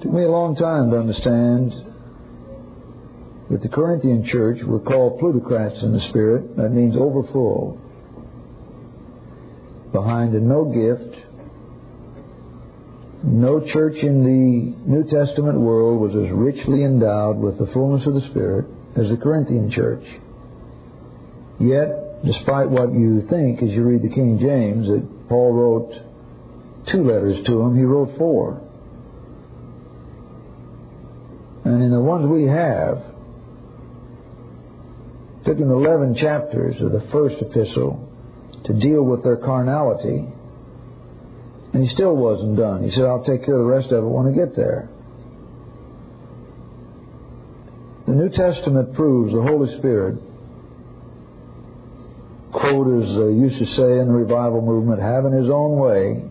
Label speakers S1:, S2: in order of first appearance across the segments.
S1: It took me a long time to understand that the Corinthian church were called plutocrats in the Spirit. That means overfull. Behind no gift. No church in the New Testament world was as richly endowed with the fullness of the Spirit as the Corinthian church. Yet, despite what you think as you read the King James, that Paul wrote 2 letters to them, he wrote 4. And in the ones we have, it took him 11 chapters of the first epistle to deal with their carnality. And he still wasn't done. He said, I'll take care of the rest of it when I get there. The New Testament proves the Holy Spirit, quote as they used to say in the revival movement, having His own way,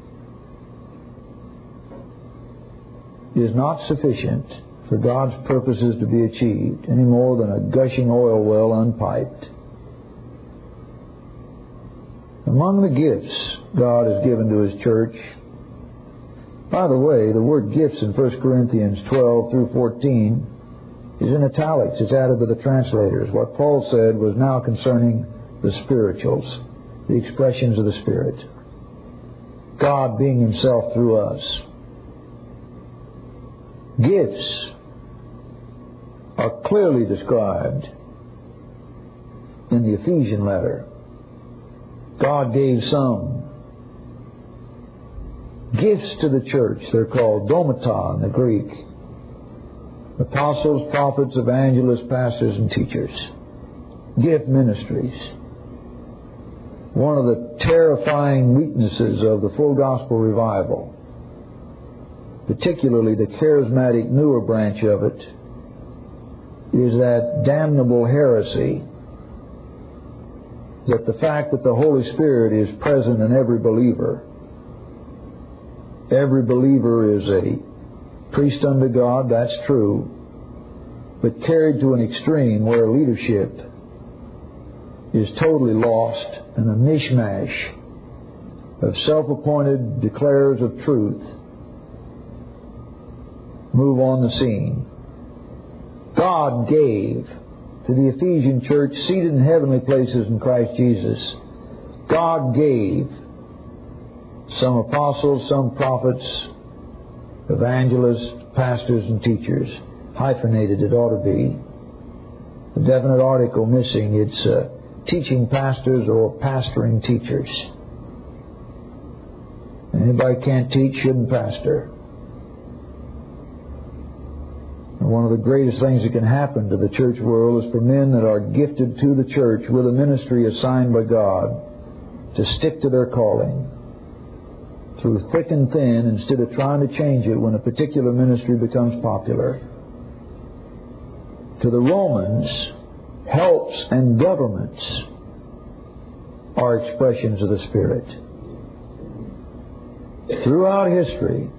S1: is not sufficient for God's purposes to be achieved any more than a gushing oil well unpiped. Among the gifts God has given to His church, by the way, the word gifts in 1 Corinthians 12 through 14 is in italics. It's added to the translators. What Paul said was now concerning the spirituals, the expressions of the Spirit. God being Himself through us. Gifts are clearly described in the Ephesian letter. God gave some gifts to the church. They're called domata in the Greek. Apostles, prophets, evangelists, pastors, and teachers. Gift ministries. One of the terrifying weaknesses of the full gospel revival, particularly the charismatic newer branch of it, is that damnable heresy that the fact that the Holy Spirit is present in every believer is a priest unto God, that's true, but carried to an extreme where leadership is totally lost and a mishmash of self-appointed declarers of truth move on the scene. God gave to the Ephesian church, seated in heavenly places in Christ Jesus, God gave some apostles, some prophets, evangelists, pastors, and teachers. Hyphenated it ought to be. A definite article missing. It's teaching pastors or pastoring teachers. Anybody can't teach shouldn't pastor. And one of the greatest things that can happen to the church world is for men that are gifted to the church with a ministry assigned by God to stick to their calling through thick and thin instead of trying to change it when a particular ministry becomes popular. To the Romans, helps and governments are expressions of the Spirit. Throughout history,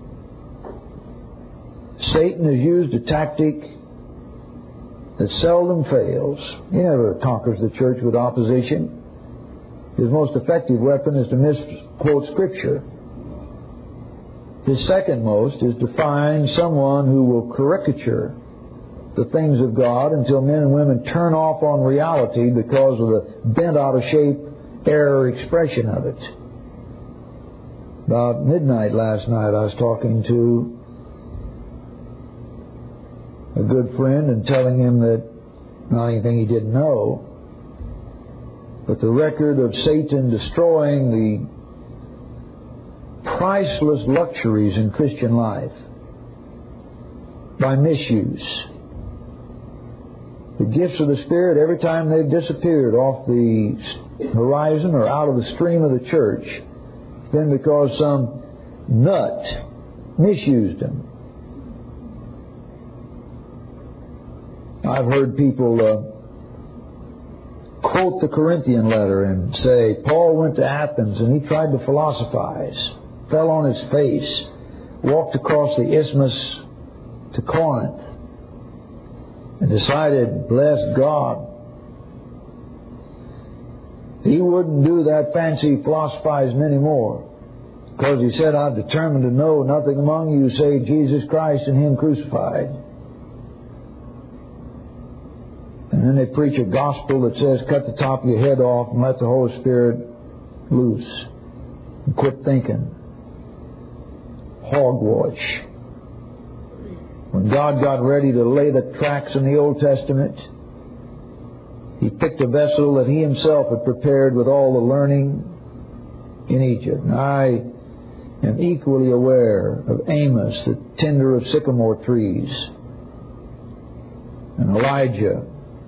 S1: Satan has used a tactic that seldom fails. He never conquers the church with opposition. His most effective weapon is to misquote Scripture. His second most is to find someone who will caricature the things of God until men and women turn off on reality because of the bent out of shape error expression of it. About midnight last night I was talking to a good friend and telling him that not anything he didn't know, but the record of Satan destroying the priceless luxuries in Christian life by misuse. The gifts of the Spirit, every time they've disappeared off the horizon or out of the stream of the church, it's been because some nut misused them. I've heard people quote the Corinthian letter and say, Paul went to Athens and he tried to philosophize, fell on his face, walked across the isthmus to Corinth, and decided, bless God, he wouldn't do that fancy philosophizing anymore. Because He said, I've determined to know nothing among you save Jesus Christ and Him crucified. And then they preach a gospel that says, cut the top of your head off and let the Holy Spirit loose. And quit thinking. Hogwash. When God got ready to lay the tracks in the Old Testament, He picked a vessel that He Himself had prepared with all the learning in Egypt. And I am equally aware of Amos, the tender of sycamore trees, and Elijah,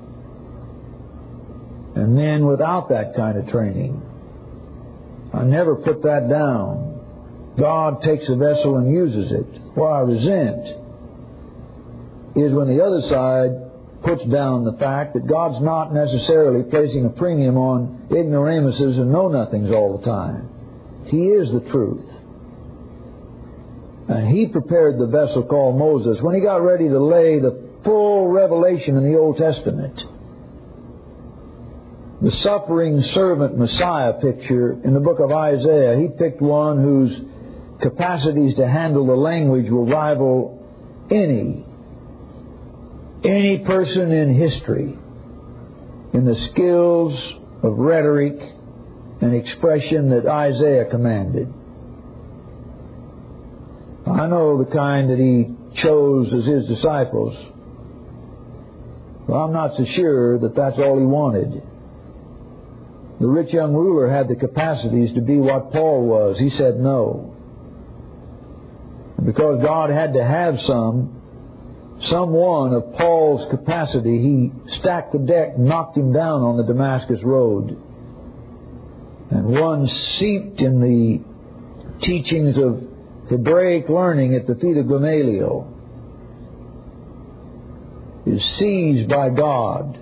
S1: and men without that kind of training. I never put that down. God takes a vessel and uses it. What I resent is when the other side puts down the fact that God's not necessarily placing a premium on ignoramuses and know-nothings all the time. He is the truth. And He prepared the vessel called Moses when He got ready to lay the full revelation in the Old Testament. The suffering servant Messiah picture in the book of Isaiah, He picked one whose capacities to handle the language will rival any person in history in the skills of rhetoric and expression that Isaiah commanded. I know the kind that He chose as His disciples, but I'm not so sure that that's all He wanted. The rich young ruler had the capacities to be what Paul was. He said no. And because God had to have someone of Paul's capacity, He stacked the deck and knocked him down on the Damascus road. And one seeped in the teachings of Hebraic learning at the feet of Gamaliel is seized by God,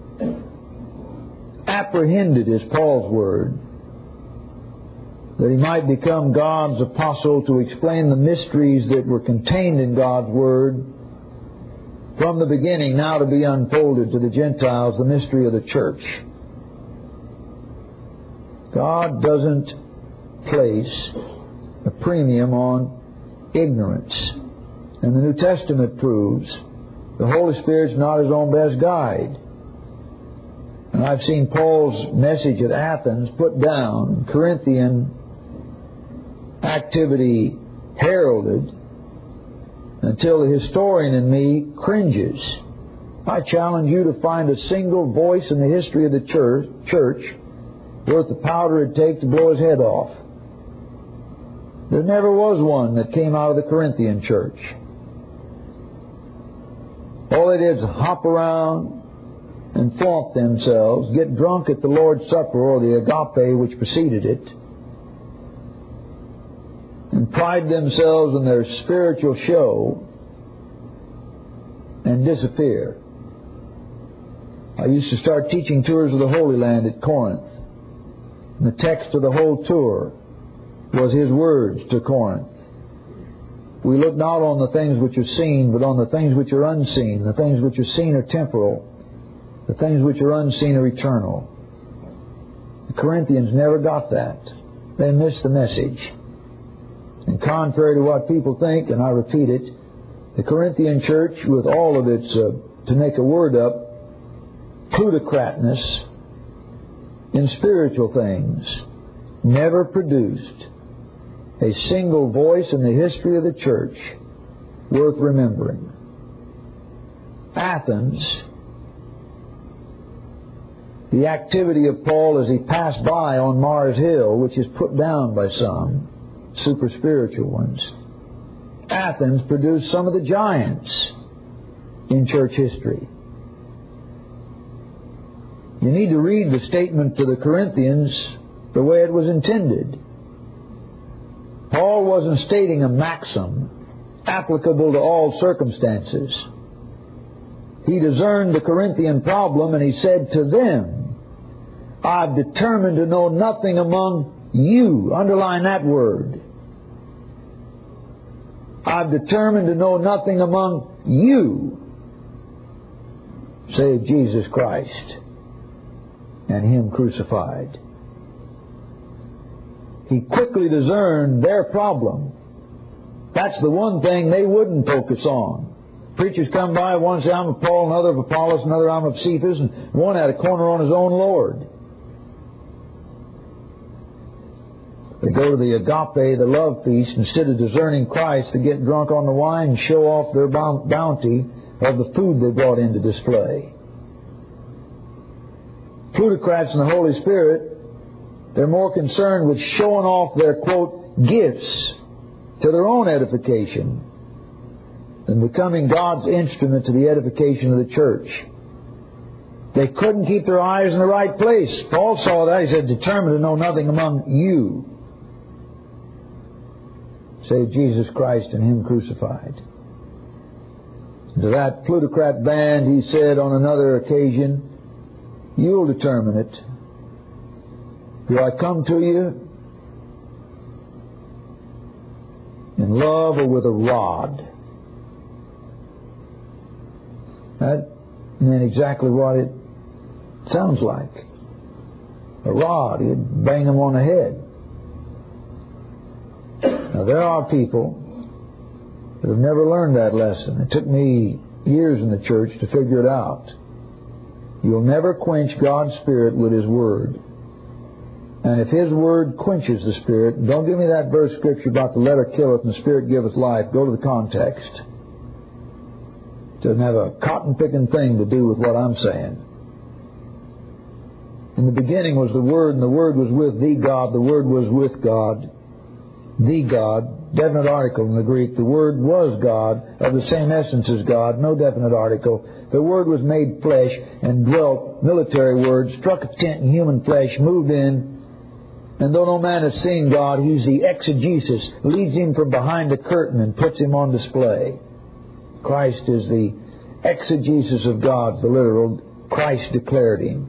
S1: apprehended is Paul's word, that he might become God's apostle to explain the mysteries that were contained in God's word from the beginning, now to be unfolded to the Gentiles, the mystery of the church. God doesn't place a premium on ignorance. And the New Testament proves the Holy Spirit's not His own best guide. And I've seen Paul's message at Athens put down, Corinthian activity heralded, until the historian in me cringes. I challenge you to find a single voice in the history of the church worth the powder it'd take to blow his head off. There never was one that came out of the Corinthian church. All they did is hop around and flaunt themselves, get drunk at the Lord's Supper or the agape which preceded it, and pride themselves in their spiritual show and disappear. I used to start teaching tours of the Holy Land at Corinth. And the text of the whole tour was His words to Corinth. We look not on the things which are seen, but on the things which are unseen. The things which are seen are temporal. The things which are unseen are eternal. The Corinthians never got that. They missed the message. And contrary to what people think, and I repeat it, the Corinthian church, with all of its, to make a word up, plutocratness in spiritual things, never produced a single voice in the history of the church worth remembering. Athens, the activity of Paul as he passed by on Mars Hill, which is put down by some super spiritual ones, Athens produced some of the giants in church history. You need to read the statement to the Corinthians the way it was intended. Paul wasn't stating a maxim applicable to all circumstances. He discerned the Corinthian problem and he said to them, I've determined to know nothing among you. Underline that word. I've determined to know nothing among you save Jesus Christ and Him crucified. He quickly discerned their problem. That's the one thing they wouldn't focus on. Preachers come by, one say, I'm of Paul, another of Apollos, another I'm of Cephas, and one had a corner on his own Lord. They go to the agape, the love feast, instead of discerning Christ, to get drunk on the wine and show off their bounty of the food they brought in to display. Plutocrats and the Holy Spirit, they're more concerned with showing off their, quote, gifts to their own edification than becoming God's instrument to the edification of the church. They couldn't keep their eyes in the right place. Paul saw that. He said, determined to know nothing among you save Jesus Christ and Him crucified. To that plutocrat band he said on another occasion, you'll determine it. Do I come to you in love or with a rod? That meant exactly what it sounds like. A rod. You'd bang them on the head. Now, there are people that have never learned that lesson. It took me years in the church to figure it out. You'll never quench God's Spirit with His Word. And if His Word quenches the Spirit, don't give me that verse scripture about the letter killeth and the Spirit giveth life. Go to the context. It doesn't have a cotton-picking thing to do with what I'm saying. In the beginning was the Word, and the Word was with the God. The Word was with God. The God, definite article in the Greek. The Word was God, of the same essence as God, no definite article. The Word was made flesh and dwelt, military word, struck a tent in human flesh, moved in, and though no man has seen God, He's the exegesis, leads Him from behind the curtain and puts Him on display. Christ is the exegesis of God, the literal. Christ declared Him.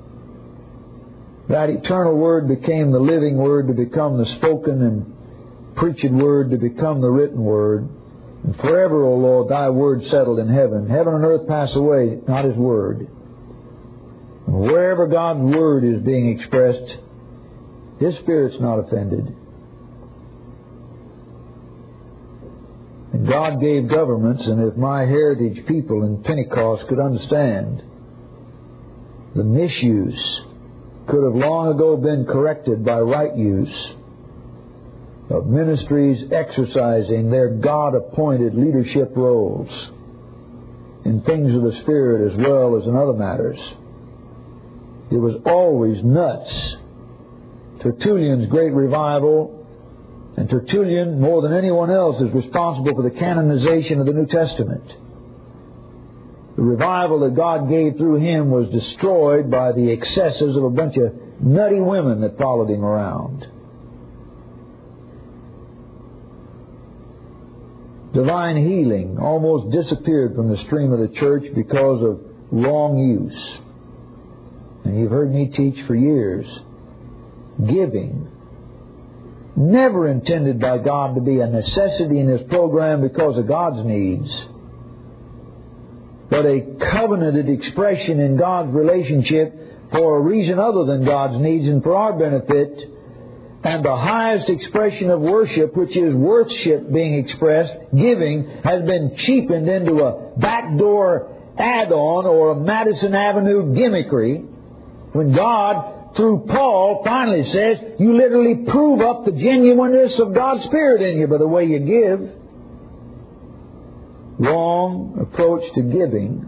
S1: That eternal Word became the living Word to become the spoken and preached Word to become the written Word. And forever, O Lord, Thy Word settled in heaven. Heaven and earth pass away, not His Word. And wherever God's Word is being expressed, His Spirit's not offended. And God gave governments, and if my heritage people in Pentecost could understand, the misuse could have long ago been corrected by right use of ministries exercising their God-appointed leadership roles in things of the Spirit as well as in other matters. It was always nuts. Tertullian's great revival, and Tertullian, more than anyone else, is responsible for the canonization of the New Testament. The revival that God gave through him was destroyed by the excesses of a bunch of nutty women that followed him around. Divine healing almost disappeared from the stream of the church because of wrong use. And you've heard me teach for years. Giving, never intended by God to be a necessity in His program because of God's needs, but a covenanted expression in God's relationship for a reason other than God's needs and for our benefit. And the highest expression of worship, which is worship being expressed, giving, has been cheapened into a backdoor add-on or a Madison Avenue gimmickry, when God, through Paul, finally says, you literally prove up the genuineness of God's Spirit in you by the way you give. Wrong approach to giving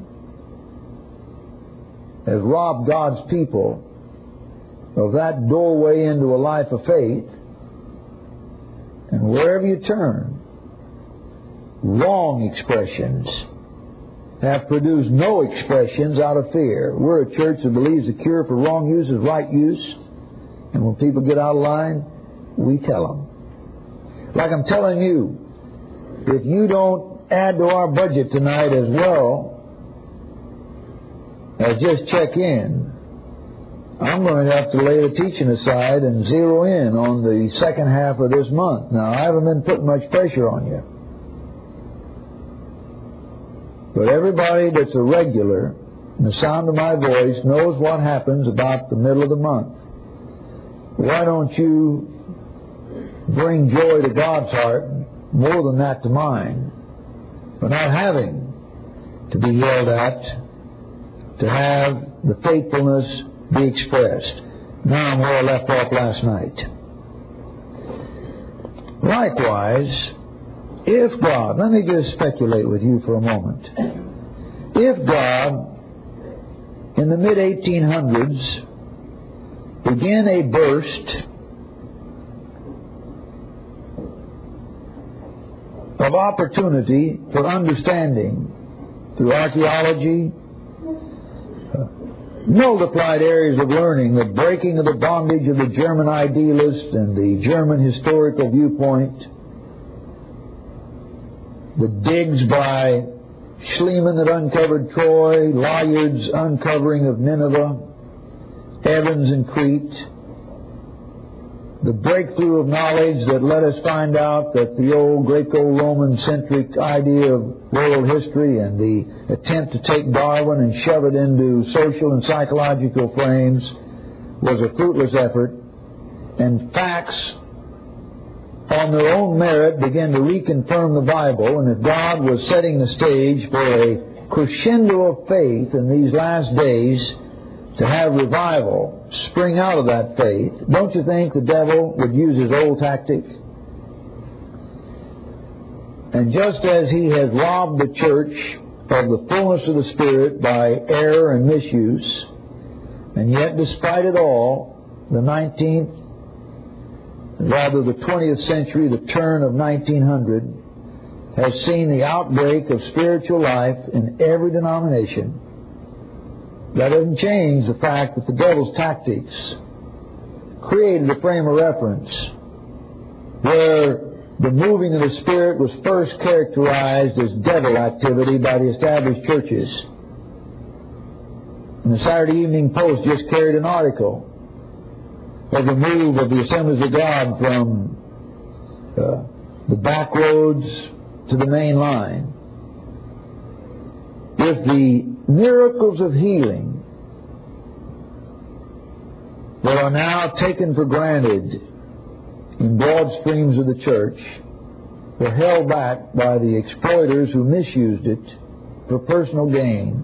S1: has robbed God's people of that doorway into a life of faith. And wherever you turn, wrong expressions have produced no expressions out of fear. We're a church that believes the cure for wrong use is right use. And when people get out of line, we tell them. Like I'm telling you, if you don't add to our budget tonight as well as just check in, I'm going to have to lay the teaching aside and zero in on the second half of this month. Now, I haven't been putting much pressure on you. But everybody that's a regular in the sound of my voice knows what happens about the middle of the month. Why don't you bring joy to God's heart, more than that to mine, for not having to be yelled at, to have the faithfulness be expressed. Now I'm where I left off last night. Likewise, if God, let me just speculate with you for a moment. If God, in the mid-1800s, began a burst of opportunity for understanding through archaeology, multiplied areas of learning, the breaking of the bondage of the German idealist and the German historical viewpoint, the digs by Schliemann that uncovered Troy, Layard's uncovering of Nineveh, Evans in Crete, the breakthrough of knowledge that let us find out that the old Greco-Roman-centric idea of world history and the attempt to take Darwin and shove it into social and psychological frames was a fruitless effort, and facts on their own merit began to reconfirm the Bible, and if God was setting the stage for a crescendo of faith in these last days to have revival spring out of that faith, don't you think the devil would use his old tactic? And just as he has robbed the church of the fullness of the Spirit by error and misuse, and yet despite it all, the 20th century, the turn of 1900, has seen the outbreak of spiritual life in every denomination. That doesn't change the fact that the devil's tactics created a frame of reference where the moving of the Spirit was first characterized as devil activity by the established churches. And the Saturday Evening Post just carried an article of the move of the Assemblies of God from the back roads to the main line. If the miracles of healing that are now taken for granted in broad streams of the church were held back by the exploiters who misused it for personal gain.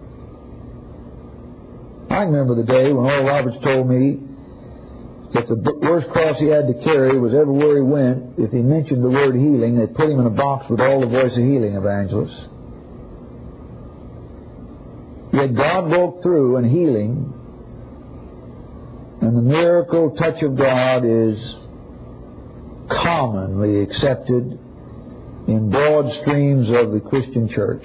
S1: I remember the day when Oral Roberts told me that the worst cross he had to carry was everywhere he went, if he mentioned the word healing, they'd put him in a box with all the Voice of Healing evangelists. Yet God broke through in healing, and the miracle touch of God is commonly accepted in broad streams of the Christian church.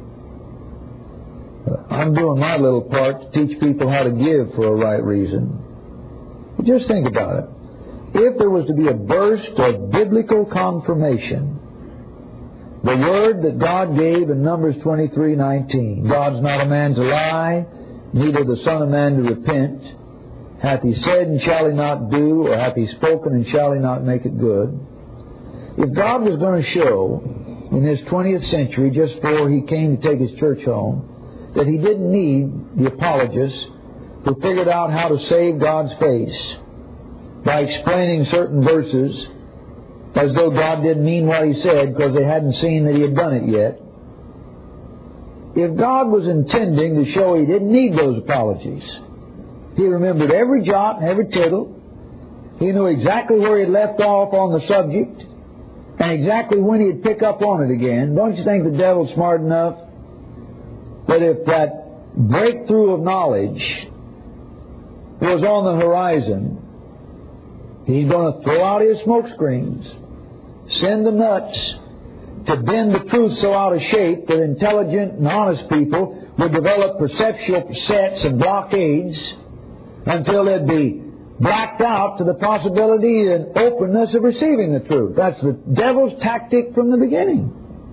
S1: I'm doing my little part to teach people how to give for a right reason. But just think about it. If there was to be a burst of biblical confirmation, the word that God gave in Numbers 23:19, God's not a man to lie, neither the Son of Man to repent. Hath he said, and shall he not do? Or hath he spoken, and shall he not make it good? If God was going to show in this 20th century, just before he came to take his church home, that he didn't need the apologists who figured out how to save God's face by explaining certain verses as though God didn't mean what he said because they hadn't seen that he had done it yet. If God was intending to show he didn't need those apologies, he remembered every jot and every tittle. He knew exactly where he had left off on the subject and exactly when he'd pick up on it again. Don't you think the devil's smart enough that if that breakthrough of knowledge was on the horizon, he's going to throw out his smoke screens, send the nuts to bend the truth so out of shape that intelligent and honest people would develop perceptual sets and blockades until they'd be blacked out to the possibility and openness of receiving the truth. That's the devil's tactic from the beginning.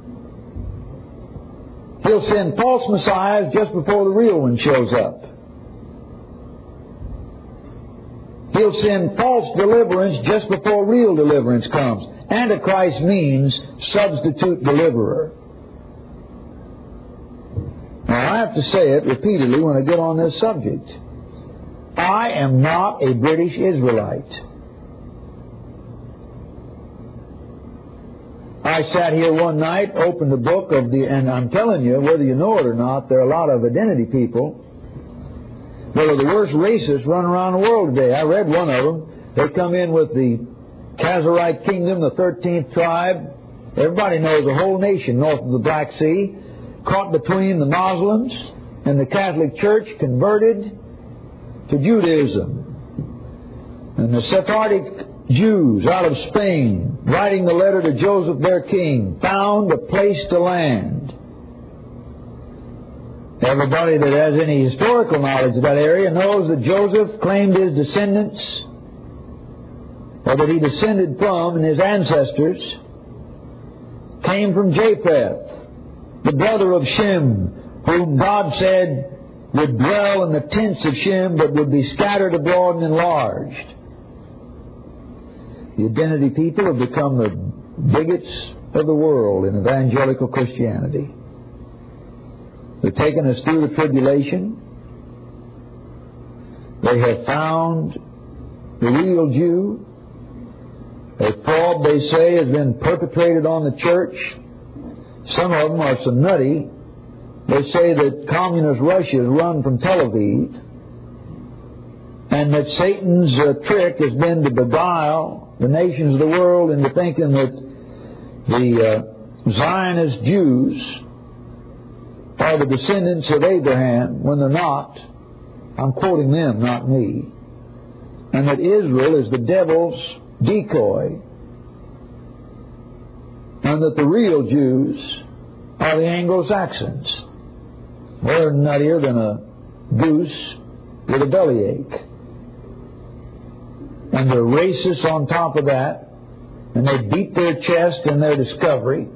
S1: He'll send false messiahs just before the real one shows up. He'll send false deliverance just before real deliverance comes. Antichrist means substitute deliverer. Now, I have to say it repeatedly when I get on this subject. I am not a British Israelite. I sat here one night, opened the book and I'm telling you, whether you know it or not, there are a lot of identity people that are the worst racists running around the world today. I read one of them. They come in with the Khazarite kingdom, the 13th tribe. Everybody knows the whole nation north of the Black Sea, caught between the Muslims and the Catholic Church, converted to Judaism. And the Sephardic Jews out of Spain, writing the letter to Joseph their king, found a place to land. Everybody that has any historical knowledge of that area knows that Joseph claimed his descendants, or that he descended from, and his ancestors came from Japheth, the brother of Shem, whom God said would dwell in the tents of Shem, but would be scattered abroad and enlarged. The identity people have become the bigots of the world in evangelical Christianity. They've taken us through the tribulation. They have found the real Jew. A fraud, they say, has been perpetrated on the church. Some of them are so nutty, they say that communist Russia is run from Tel Aviv, and that Satan's trick has been to beguile the nations of the world into thinking that the Zionist Jews are the descendants of Abraham, when they're not. I'm quoting them, not me. And that Israel is the devil's decoy, and that the real Jews are the Anglo-Saxons. They're nuttier than a goose with a bellyache. And they're racists on top of that, and they beat their chest in their discovery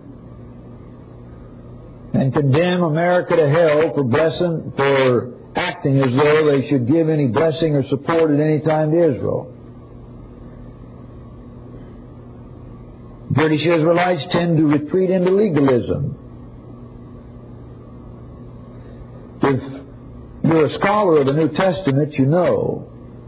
S1: and condemn America to hell for acting as though they should give any blessing or support at any time to Israel. British Israelites tend to retreat into legalism. If you're a scholar of the New Testament, you know.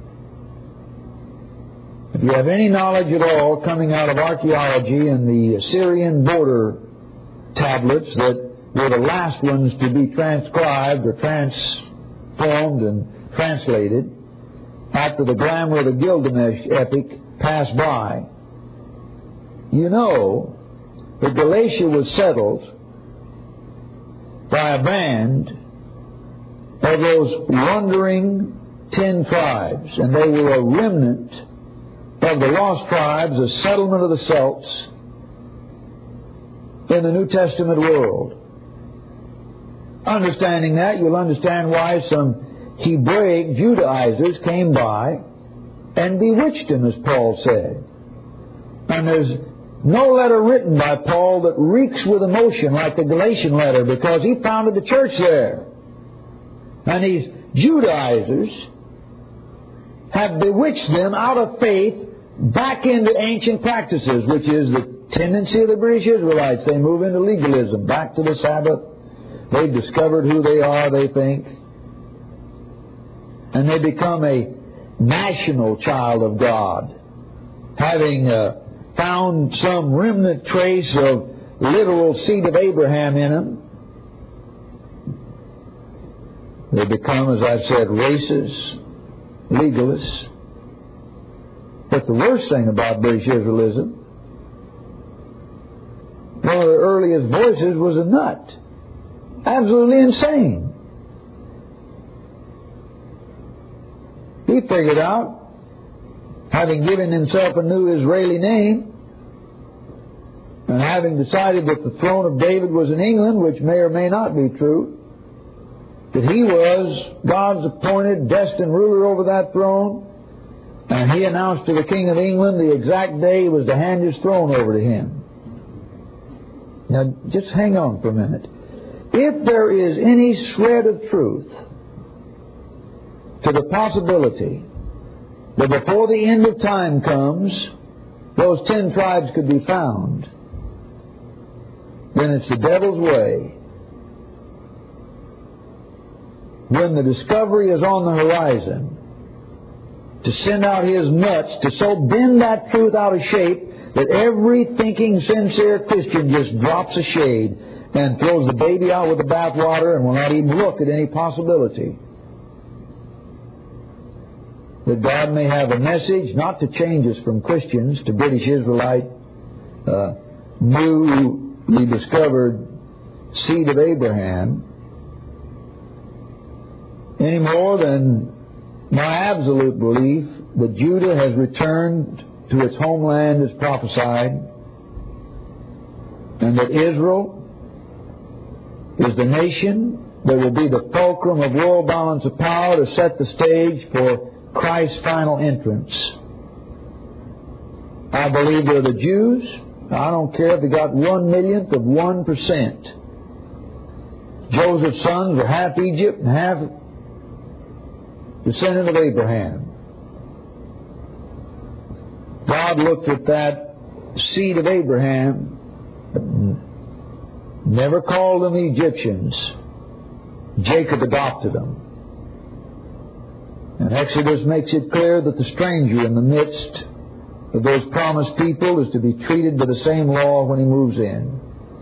S1: If you have any knowledge at all coming out of archaeology and the Assyrian border tablets that were the last ones to be transcribed or transformed and translated after the glamour of the Gilgamesh epic passed by, you know that Galatia was settled by a band of those wandering 10 tribes, and they were a remnant of the lost tribes, a settlement of the Celts in the New Testament world. Understanding that, you'll understand why some Hebraic Judaizers came by and bewitched him, as Paul said. And there's no letter written by Paul that reeks with emotion like the Galatian letter, because he founded the church there. And these Judaizers have bewitched them out of faith back into ancient practices, which is the tendency of the British Israelites. They move into legalism, back to the Sabbath. They've discovered who they are, they think. And they become a national child of God, having found some remnant trace of literal seed of Abraham in them. They become, as I've said, racists, legalists. But the worst thing about British Israelism, one of the earliest voices was a nut. Absolutely insane. He figured out, having given himself a new Israeli name, and having decided that the throne of David was in England, which may or may not be true, that he was God's appointed, destined ruler over that throne, and he announced to the King of England the exact day he was to hand his throne over to him. Now, just hang on for a minute. If there is any shred of truth to the possibility that before the end of time comes, those 10 tribes could be found, then it's the devil's way. When the discovery is on the horizon, to send out his nuts to so bend that truth out of shape that every thinking, sincere Christian just drops a shade and throws the baby out with the bathwater and will not even look at any possibility that God may have a message not to change us from Christians to British Israelite, newly discovered seed of Abraham, any more than my absolute belief that Judah has returned to its homeland as prophesied, and that Israel is the nation that will be the fulcrum of world balance of power to set the stage for Christ's final entrance. I believe they're the Jews. I don't care if they got 1/1,000,000th of 1%. Joseph's sons were half Egypt and half descendant of Abraham. God looked at that seed of Abraham, never called them Egyptians. Jacob adopted them. And Exodus makes it clear that the stranger in the midst of those promised people is to be treated by the same law when he moves in.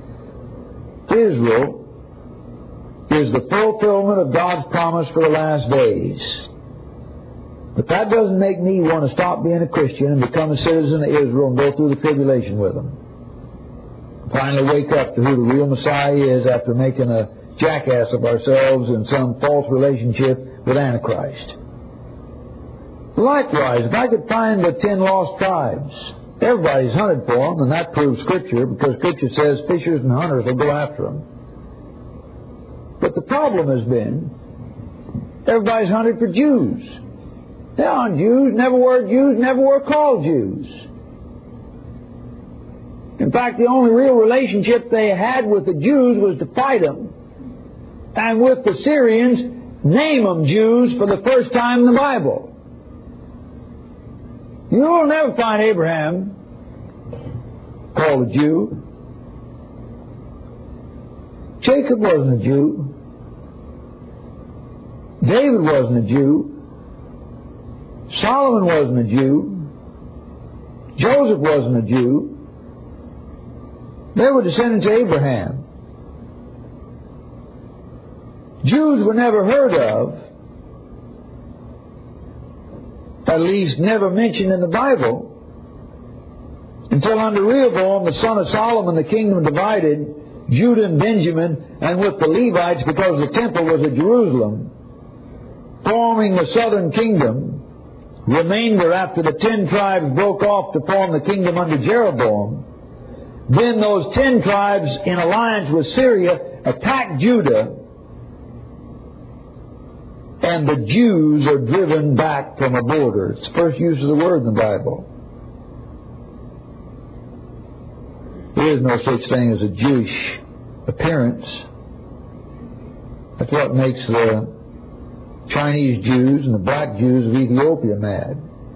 S1: Israel is the fulfillment of God's promise for the last days. But that doesn't make me want to stop being a Christian and become a citizen of Israel and go through the tribulation with them. Finally wake up to who the real Messiah is after making a jackass of ourselves in some false relationship with Antichrist. Likewise, if I could find the 10 lost tribes, everybody's hunted for them, and that proves Scripture, because Scripture says fishers and hunters will go after them. But the problem has been, everybody's hunted for Jews. They aren't Jews, never were called Jews. In fact, the only real relationship they had with the Jews was to fight them. And with the Syrians, name them Jews for the first time in the Bible. You will never find Abraham called a Jew. Jacob wasn't a Jew. David wasn't a Jew. Solomon wasn't a Jew. Joseph wasn't a Jew. They were descendants of Abraham. Jews were never heard of, at least never mentioned in the Bible, until under Rehoboam, the son of Solomon, the kingdom divided, Judah and Benjamin, and with the Levites, because the temple was at Jerusalem, forming the southern kingdom. Remainder after the 10 tribes broke off to form the kingdom under Jeroboam. Then those 10 tribes in alliance with Syria attacked Judah, and the Jews are driven back from a border. It's the first use of the word in the Bible. There is no such thing as a Jewish appearance. That's what makes the Chinese Jews and the black Jews of Ethiopia mad.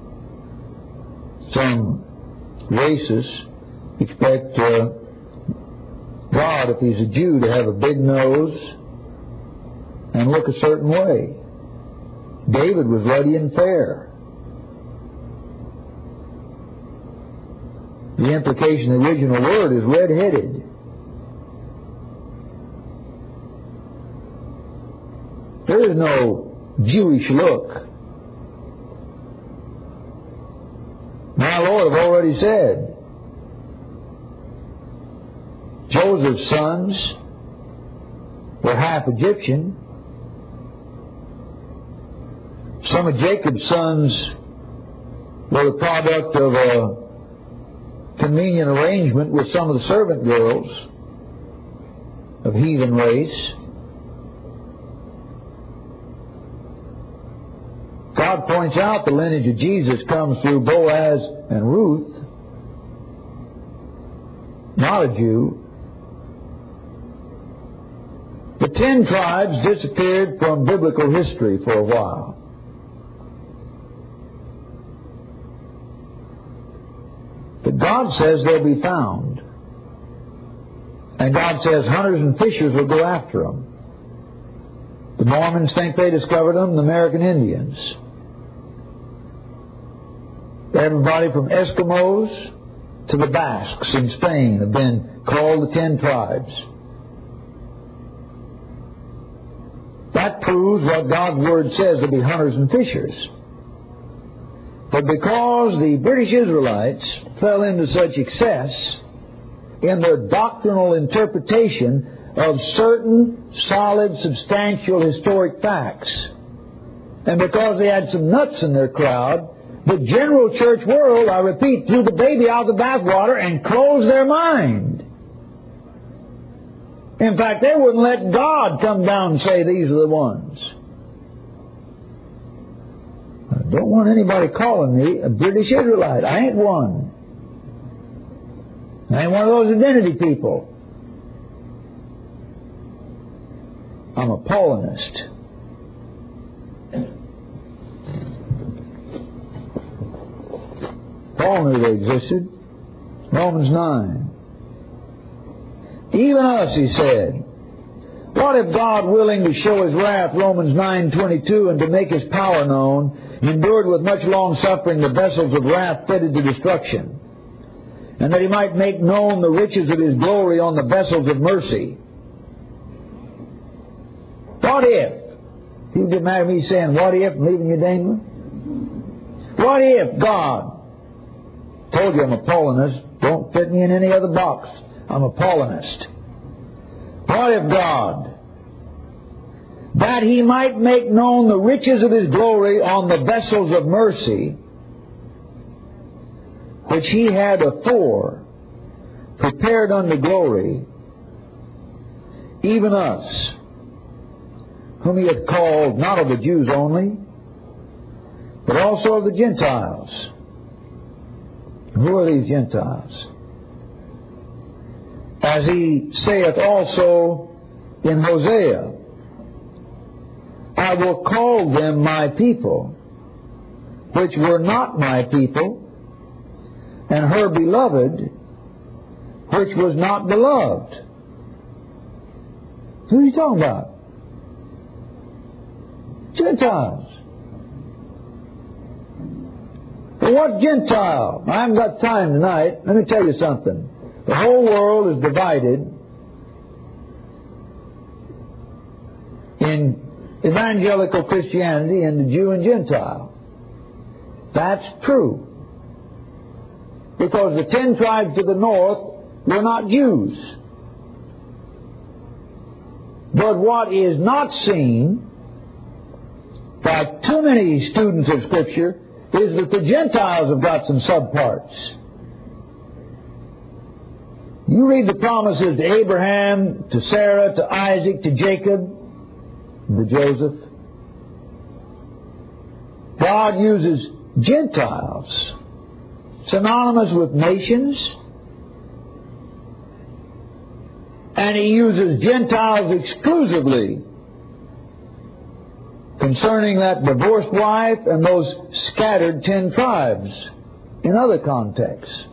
S1: Some racists expect God, if He's a Jew, to have a big nose and look a certain way. David was ruddy and fair. The implication of the original word is red-headed. There is no Jewish look. My Lord have already said, Joseph's sons were half Egyptian. Some of Jacob's sons were the product of a convenient arrangement with some of the servant girls of heathen race. God points out the lineage of Jesus comes through Boaz and Ruth, not a Jew. The 10 tribes disappeared from biblical history for a while. But God says they'll be found. And God says hunters and fishers will go after them. The Mormons think they discovered them, the American Indians. Everybody from Eskimos to the Basques in Spain have been called the 10 tribes. That proves what God's Word says to be hunters and fishers. But because the British Israelites fell into such excess in their doctrinal interpretation of certain solid, substantial, historic facts, and because they had some nuts in their crowd, the general church world, I repeat, threw the baby out of the bathwater and closed their mind. In fact, they wouldn't let God come down and say, these are the ones. I don't want anybody calling me a British Israelite. I ain't one. I ain't one of those identity people. I'm a Paulinist. Paul knew they existed. Romans 9. Even us, he said. What if God, willing to show His wrath, Romans 9:22, and to make His power known, endured with much long suffering the vessels of wrath fitted to destruction, and that He might make known the riches of His glory on the vessels of mercy? What if? You get mad at me saying, what if, and leaving you Daimler? What if God told you I'm a Paulinist, don't fit me in any other box, I'm a Paulinist. What if God, that He might make known the riches of His glory on the vessels of mercy, which He had afore prepared unto glory, even us, whom He hath called not of the Jews only, but also of the Gentiles. Who are these Gentiles? As He saith also in Hosea, I will call them my people, which were not my people, and her beloved, which was not beloved. Who are you talking about? Gentiles. Well, what Gentile? I haven't got time tonight. Let me tell you something. The whole world is divided in evangelical Christianity into Jew and Gentile. That's true. Because the 10 tribes to the north were not Jews. But what is not seen by too many students of Scripture is that the Gentiles have got some subparts. You read the promises to Abraham, to Sarah, to Isaac, to Jacob, to Joseph. God uses Gentiles, synonymous with nations, and He uses Gentiles exclusively concerning that divorced wife and those scattered 10 tribes in other contexts.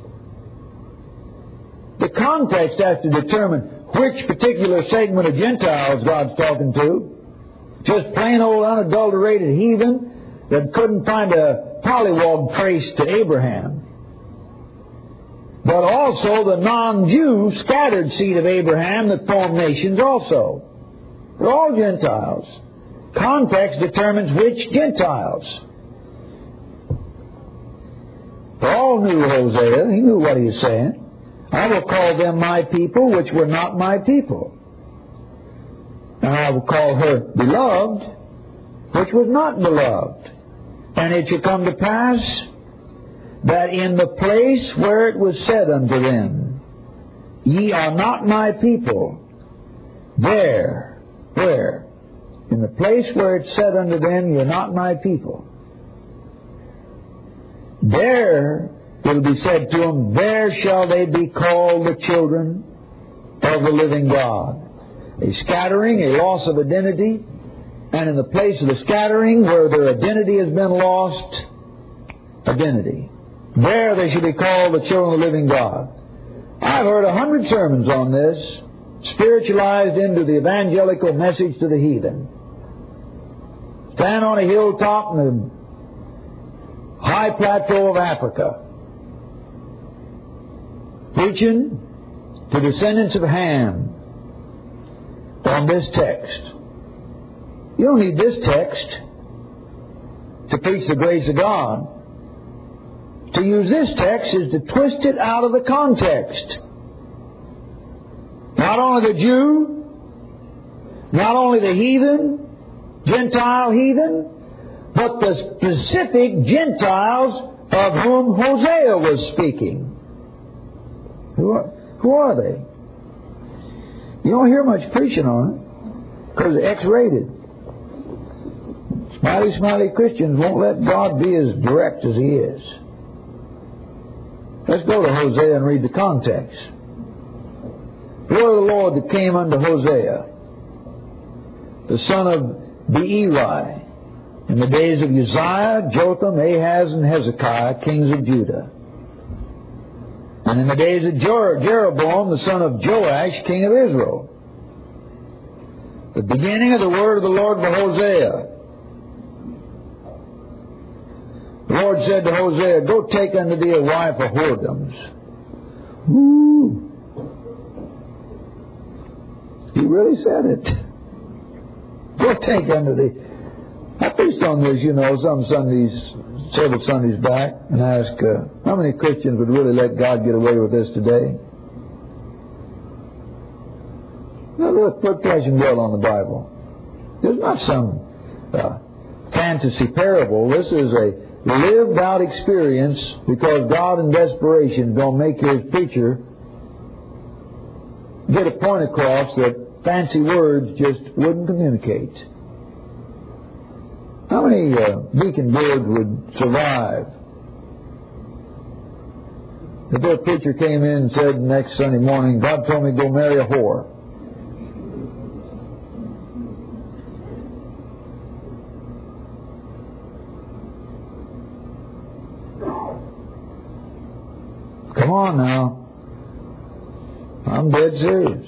S1: The context has to determine which particular segment of Gentiles God's talking to. Just plain old unadulterated heathen that couldn't find a pollywog trace to Abraham. But also the non-Jew scattered seed of Abraham that formed nations also. They're all Gentiles. Context determines which Gentiles. Paul knew Hosea. He knew what he was saying. I will call them my people, which were not my people. And I will call her beloved, which was not beloved. And it shall come to pass that in the place where it was said unto them, ye are not my people, there, where? In the place where it said unto them, ye are not my people, there it will be said to them, there shall they be called the children of the living God. A scattering, a loss of identity, and in the place of the scattering where their identity has been lost, identity. There they should be called the children of the living God. I've heard 100 sermons on this, spiritualized into the evangelical message to the heathen. Stand on a hilltop in the high plateau of Africa preaching to descendants of Ham on this text. You don't need this text to preach the grace of God. To use this text is to twist it out of the context. Not only the Jew, not only the heathen, Gentile heathen, but the specific Gentiles of whom Hosea was speaking. Who are they? You don't hear much preaching on it because it's X-rated. Smiley Christians won't let God be as direct as He is. Let's go to Hosea and read the context. The word of the Lord that came unto Hosea, the son of Beeri, in the days of Uzziah, Jotham, Ahaz, and Hezekiah, kings of Judah. And in the days of Jeroboam, the son of Joash, king of Israel. The beginning of the word of the Lord to Hosea. The Lord said to Hosea, Go take unto thee a wife of whoredoms. Woo! He really said it. Go take unto thee. I preached on this, some Sundays, several Sundays back, and asked, how many Christians would really let God get away with this today? Now, look, put flesh and blood on the Bible. There's not some fantasy parable. This is a lived out experience, because God in desperation is going to make His preacher get a point across that fancy words just wouldn't communicate. How many deacon boards would survive if their preacher came in and said next Sunday morning, God told me to go marry a whore? Come on now. I'm dead serious.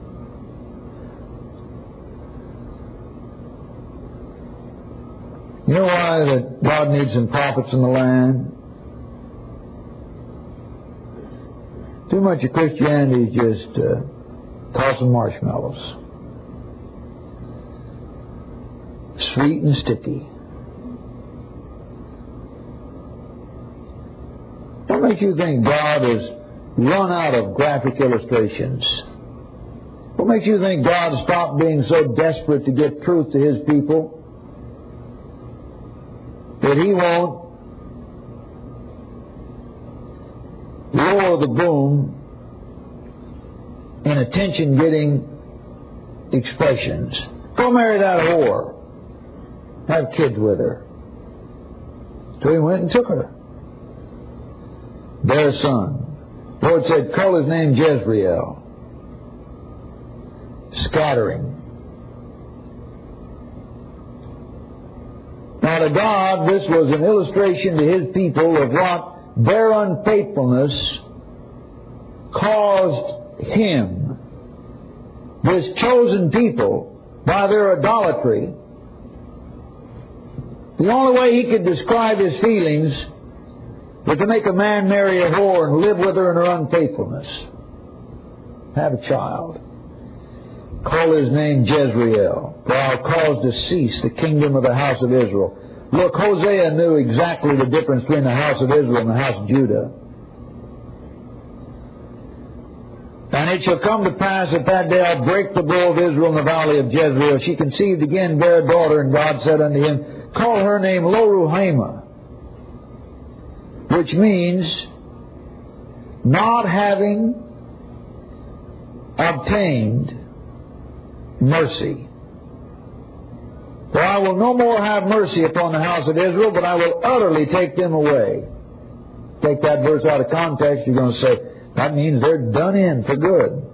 S1: You know why that God needs some prophets in the land? Too much of Christianity is just tossing marshmallows. Sweet and sticky. What makes you think God has run out of graphic illustrations? What makes you think God stopped being so desperate to get truth to His people that He won't lower the boom in attention-getting expressions? Go marry that whore. Have kids with her. So He went and took her. Their son. The Lord said, call his name Jezreel. Scattering. Now to God, this was an illustration to His people of what their unfaithfulness caused Him, this chosen people, by their idolatry. The only way He could describe His feelings was to make a man marry a whore and live with her in her unfaithfulness. Have a child. Call his name Jezreel, for I'll cause to cease the kingdom of the house of Israel. Look, Hosea knew exactly the difference between the house of Israel and the house of Judah. And it shall come to pass at that day I'll break the bow of Israel in the valley of Jezreel. She conceived again, bare a daughter, and God said unto him, call her name Lo-Ruhamah, which means not having obtained mercy. For I will no more have mercy upon the house of Israel, but I will utterly take them away. Take that verse out of context, you're going to say, that means they're done in for good.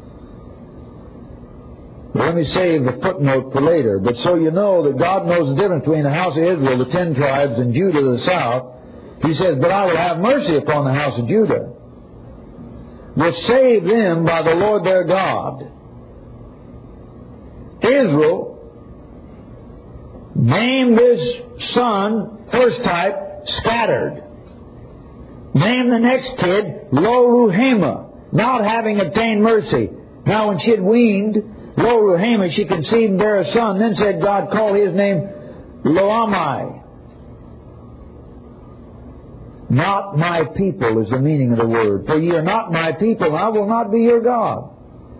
S1: But let me save the footnote for later. But so you know that God knows the difference between the house of Israel, the 10 tribes, and Judah, the south. He says, but I will have mercy upon the house of Judah, will save them by the Lord their God. Israel named this son, first type, scattered. Name the next kid Lo-Ruhamah, not having obtained mercy. Now when she had weaned Lo-Ruhamah, she conceived and bare a son. Then said God, call his name Lo-Ammi. Not my people is the meaning of the word. For ye are not my people, and I will not be your God.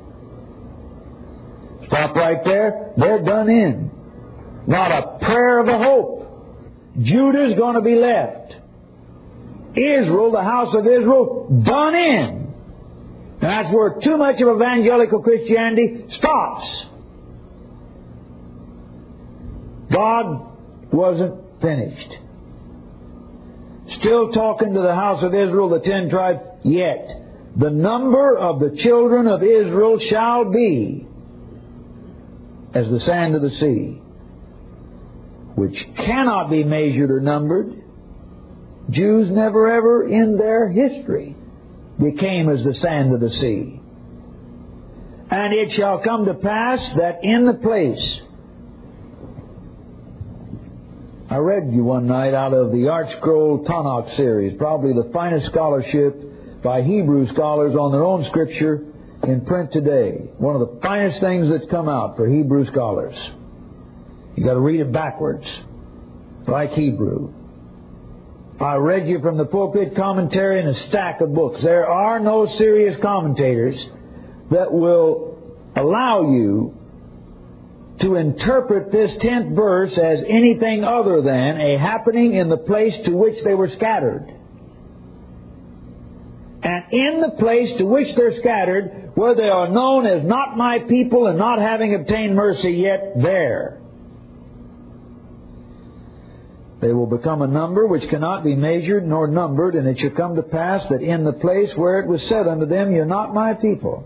S1: Stop right there. They're done in. Not a prayer of a hope. Judah's going to be left. Israel, the house of Israel, done in. And that's where too much of evangelical Christianity stops. God wasn't finished. Still talking to the house of Israel, the 10 tribes, yet the number of the children of Israel shall be as the sand of the sea, which cannot be measured or numbered. Jews never ever in their history became as the sand of the sea. And it shall come to pass that in the place, I read you one night out of the Art Scroll Tanakh series, probably the finest scholarship by Hebrew scholars on their own Scripture in print today. One of the finest things that's come out for Hebrew scholars. You got to read it backwards, like Hebrew. I read you from the pulpit commentary and a stack of books. There are no serious commentators that will allow you to interpret this 10th verse as anything other than a happening in the place to which they were scattered. And in the place to which they're scattered, where they are known as not my people and not having obtained mercy, yet there they will become a number which cannot be measured nor numbered, and it shall come to pass that in the place where it was said unto them, Ye are not my people,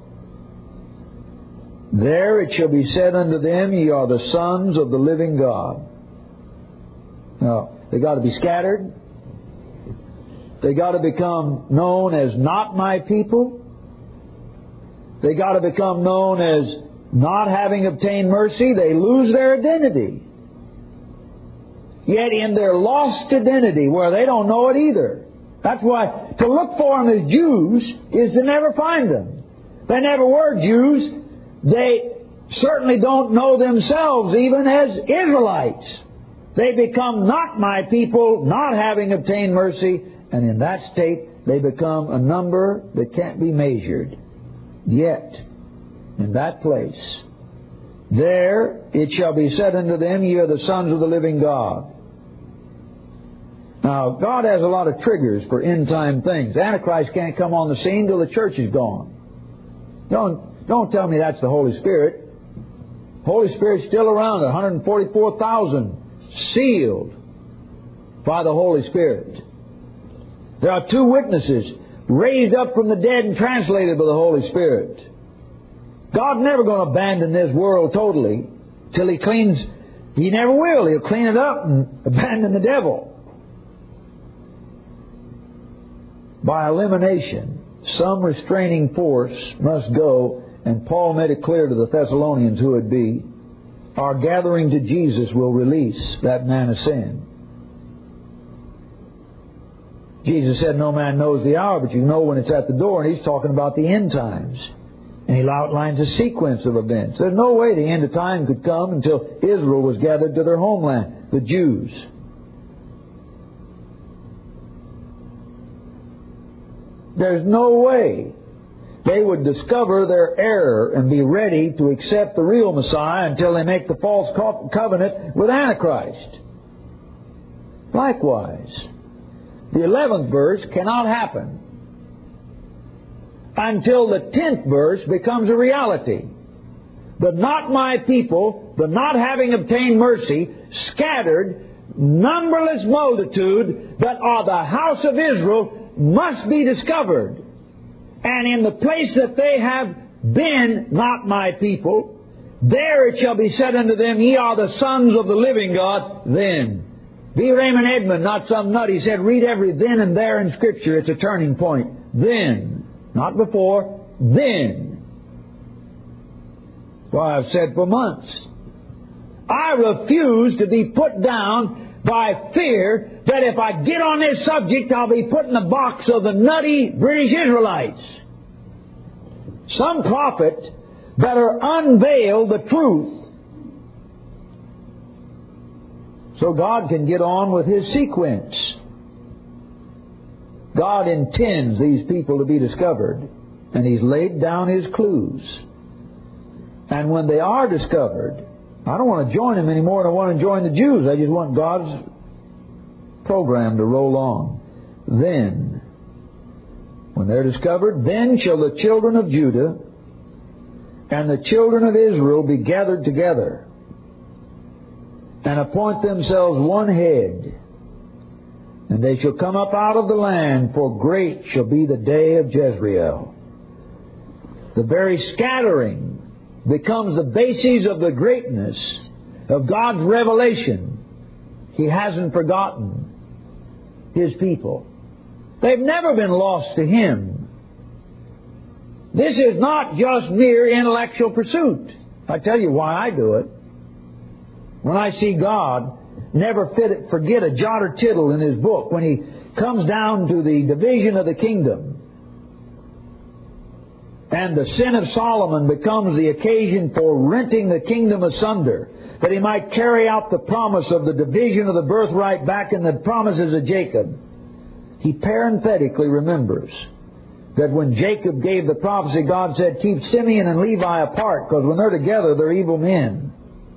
S1: there it shall be said unto them, Ye are the sons of the living God. Now, they got to be scattered. They got to become known as not my people. They got to become known as not having obtained mercy. They lose their identity. Yet in their lost identity, where they don't know it either. That's why to look for them as Jews is to never find them. They never were Jews. They certainly don't know themselves even as Israelites. They become not my people, not having obtained mercy, and in that state they become a number that can't be measured. Yet, in that place, there it shall be said unto them, Ye are the sons of the living God. Now, God has a lot of triggers for end-time things. Antichrist can't come on the scene till the church is gone. Don't tell me that's the Holy Spirit. Holy Spirit's still around, 144,000 sealed by the Holy Spirit. There are 2 witnesses raised up from the dead and translated by the Holy Spirit. God's never going to abandon this world totally till He cleans. He never will. He'll clean it up and abandon the devil. By elimination, some restraining force must go, and Paul made it clear to the Thessalonians who it be. Our gathering to Jesus will release that man of sin. Jesus said no man knows the hour, but you know when it's at the door, and He's talking about the end times. And He outlines a sequence of events. There's no way the end of time could come until Israel was gathered to their homeland, the Jews. There's no way they would discover their error and be ready to accept the real Messiah until they make the false covenant with Antichrist. Likewise, the 11th verse cannot happen until the 10th verse becomes a reality. The not my people, the not having obtained mercy, scattered, numberless multitude that are the house of Israel must be discovered. And in the place that they have been not my people, there it shall be said unto them, Ye are the sons of the living God. Then. B. Raymond Edmond, not some nut, he said, read every then and there in Scripture. It's a turning point. Then. Not before. Then. Well, I've said for months, I refuse to be put down by fear that if I get on this subject, I'll be put in the box of the nutty British Israelites. Some prophet better unveil the truth so God can get on with His sequence. God intends these people to be discovered, and He's laid down His clues. And when they are discovered, I don't want to join them any more than I want to join the Jews. I just want God's program to roll on. Then, when they're discovered, then shall the children of Judah and the children of Israel be gathered together and appoint themselves one head. And they shall come up out of the land, for great shall be the day of Jezreel. The very scattering becomes the basis of the greatness of God's revelation. He hasn't forgotten His people. They've never been lost to Him. This is not just mere intellectual pursuit. I tell you why I do it. When I see God never forget a jot or tittle in His book, when He comes down to the division of the kingdom, and the sin of Solomon becomes the occasion for renting the kingdom asunder, that he might carry out the promise of the division of the birthright back in the promises of Jacob, he parenthetically remembers that when Jacob gave the prophecy, God said, keep Simeon and Levi apart, because when they're together, they're evil men.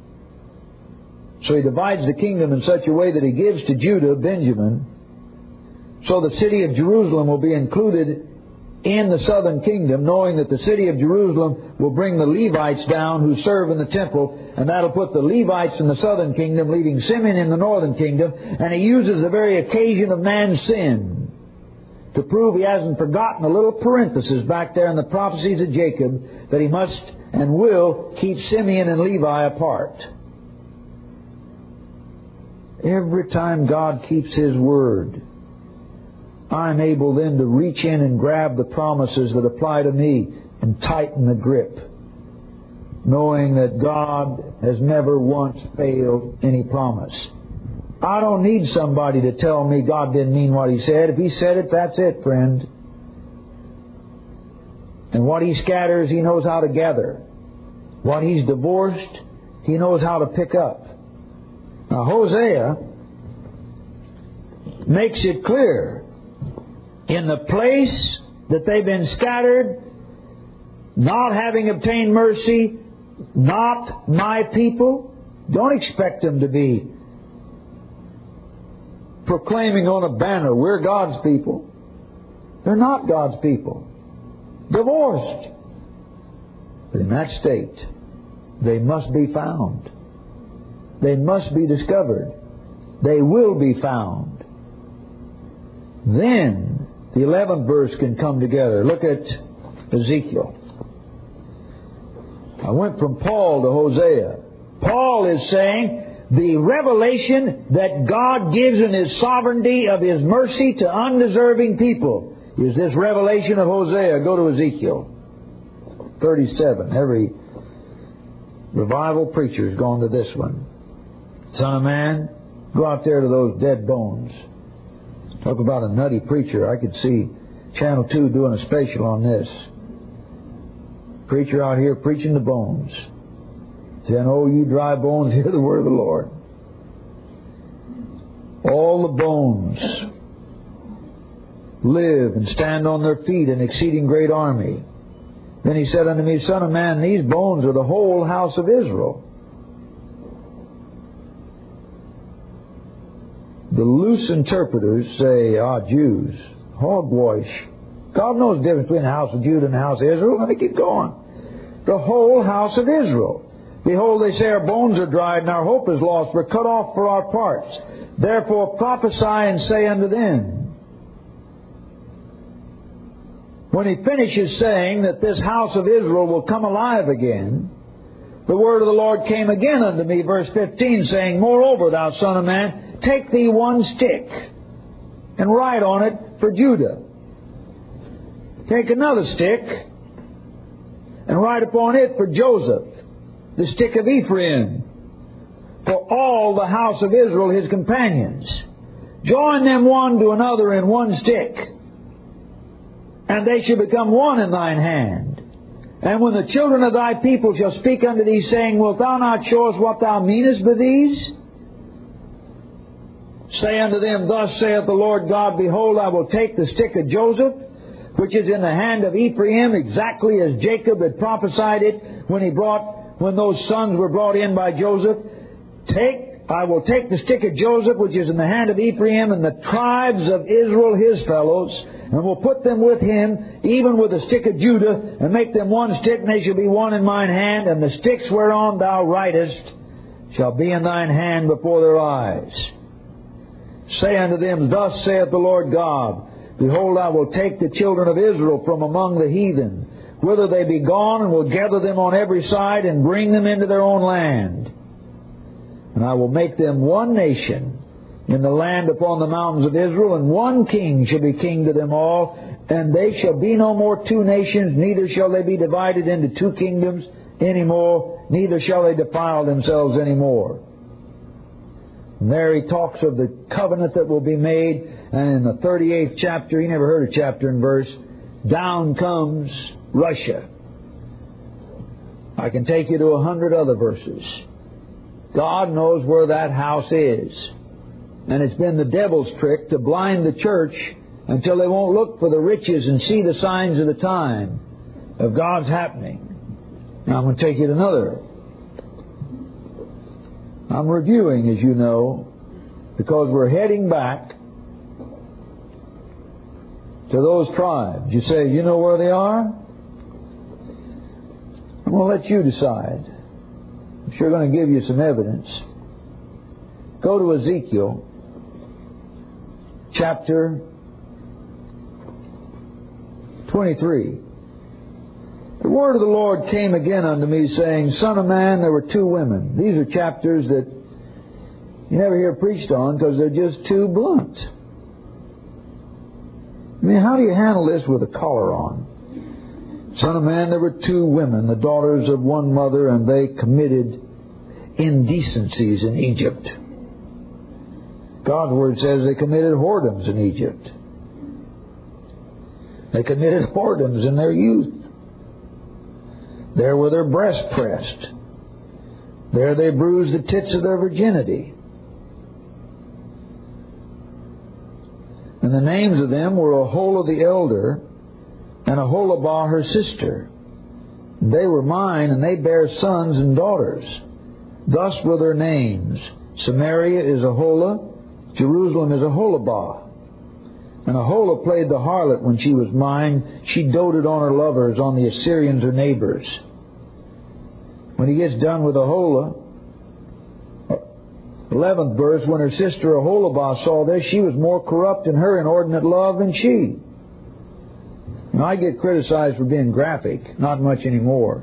S1: So He divides the kingdom in such a way that He gives to Judah Benjamin, so the city of Jerusalem will be included in the southern kingdom, knowing that the city of Jerusalem will bring the Levites down who serve in the temple, and that'll put the Levites in the southern kingdom, leaving Simeon in the northern kingdom. And He uses the very occasion of man's sin to prove He hasn't forgotten a little parenthesis back there in the prophecies of Jacob, that He must and will keep Simeon and Levi apart. Every time God keeps His word, I'm able then to reach in and grab the promises that apply to me and tighten the grip, knowing that God has never once failed any promise. I don't need somebody to tell me God didn't mean what He said. If He said it, that's it, friend. And what He scatters, He knows how to gather. What He's divorced, He knows how to pick up. Now, Hosea makes it clear, in the place that they've been scattered, not having obtained mercy, not my people. Don't expect them to be proclaiming on a banner, we're God's people. They're not God's people. Divorced. But in that state, they must be found. They must be discovered. They will be found. Then the 11th verse can come together. Look at Ezekiel. I went from Paul to Hosea. Paul is saying the revelation that God gives in His sovereignty of His mercy to undeserving people is this revelation of Hosea. Go to Ezekiel 37. Every revival preacher has gone to this one. Son of man, go out there to those dead bones. Talk about a nutty preacher. I could see Channel 2 doing a special on this. Preacher out here preaching the bones. Saying, oh, you dry bones, hear the word of the Lord. All the bones live and stand on their feet, an exceeding great army. Then he said unto me, Son of man, these bones are the whole house of Israel. The loose interpreters say, Jews, hogwash. God knows the difference between the house of Judah and the house of Israel. Let me keep going. The whole house of Israel. Behold, they say, our bones are dried and our hope is lost. We're cut off for our parts. Therefore prophesy and say unto them. When he finishes saying that this house of Israel will come alive again, the word of the Lord came again unto me, verse 15, saying, Moreover, thou son of man, take thee one stick, and write on it for Judah. Take another stick, and write upon it for Joseph, the stick of Ephraim. for all the house of Israel his companions. Join them one to another in one stick, and they shall become one in thine hand. And when the children of thy people shall speak unto thee, saying, Wilt thou not show us what thou meanest by these? Say unto them, Thus saith the Lord God, Behold, I will take the stick of Joseph, which is in the hand of Ephraim, exactly as Jacob had prophesied it when those sons were brought in by Joseph. I will take the stick of Joseph, which is in the hand of Ephraim, and the tribes of Israel his fellows, and will put them with him, even with the stick of Judah, and make them one stick, and they shall be one in mine hand, and the sticks whereon thou writest shall be in thine hand before their eyes. Say unto them, Thus saith the Lord God, Behold, I will take the children of Israel from among the heathen, whither they be gone, and will gather them on every side, and bring them into their own land. And I will make them one nation in the land upon the mountains of Israel, and one king shall be king to them all. And they shall be no more two nations, neither shall they be divided into two kingdoms any more, neither shall they defile themselves any more. And there he talks of the covenant that will be made. And in the 38th chapter, he never heard a chapter and verse, down comes Russia. I can take you to 100 other verses. God knows where that house is. And it's been the devil's trick to blind the church until they won't look for the riches and see the signs of the time of God's happening. Now I'm going to take you to another. I'm reviewing, as you know, because we're heading back to those tribes. You say, you know where they are? I'm going to let you decide. I'm sure going to give you some evidence. Go to Ezekiel chapter 23. The word of the Lord came again unto me, saying, Son of man, there were two women. These are chapters that you never hear preached on because they're just too blunt. I mean, how do you handle this with a collar on? Son of man, there were two women, the daughters of one mother, and they committed indecencies in Egypt. God's word says they committed whoredoms in Egypt. They committed whoredoms in their youth. There were their breasts pressed. There they bruised the tits of their virginity. And the names of them were Aholah the elder and Aholabah her sister. They were mine, and they bare sons and daughters. Thus were their names. Samaria is Aholah, Jerusalem is Aholabah. And Aholah played the harlot when she was mine. She doted on her lovers, on the Assyrians her neighbors. When he gets done with Aholah, 11th verse, when her sister Aholabah saw this, she was more corrupt in her inordinate love than she. Now, I get criticized for being graphic, not much anymore.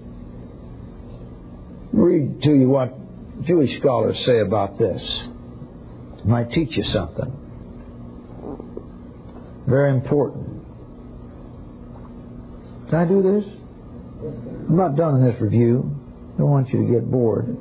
S1: I'll read to you what Jewish scholars say about this. It might teach you something. Very important. Can I do this? I'm not done in this review. I don't want you to get bored.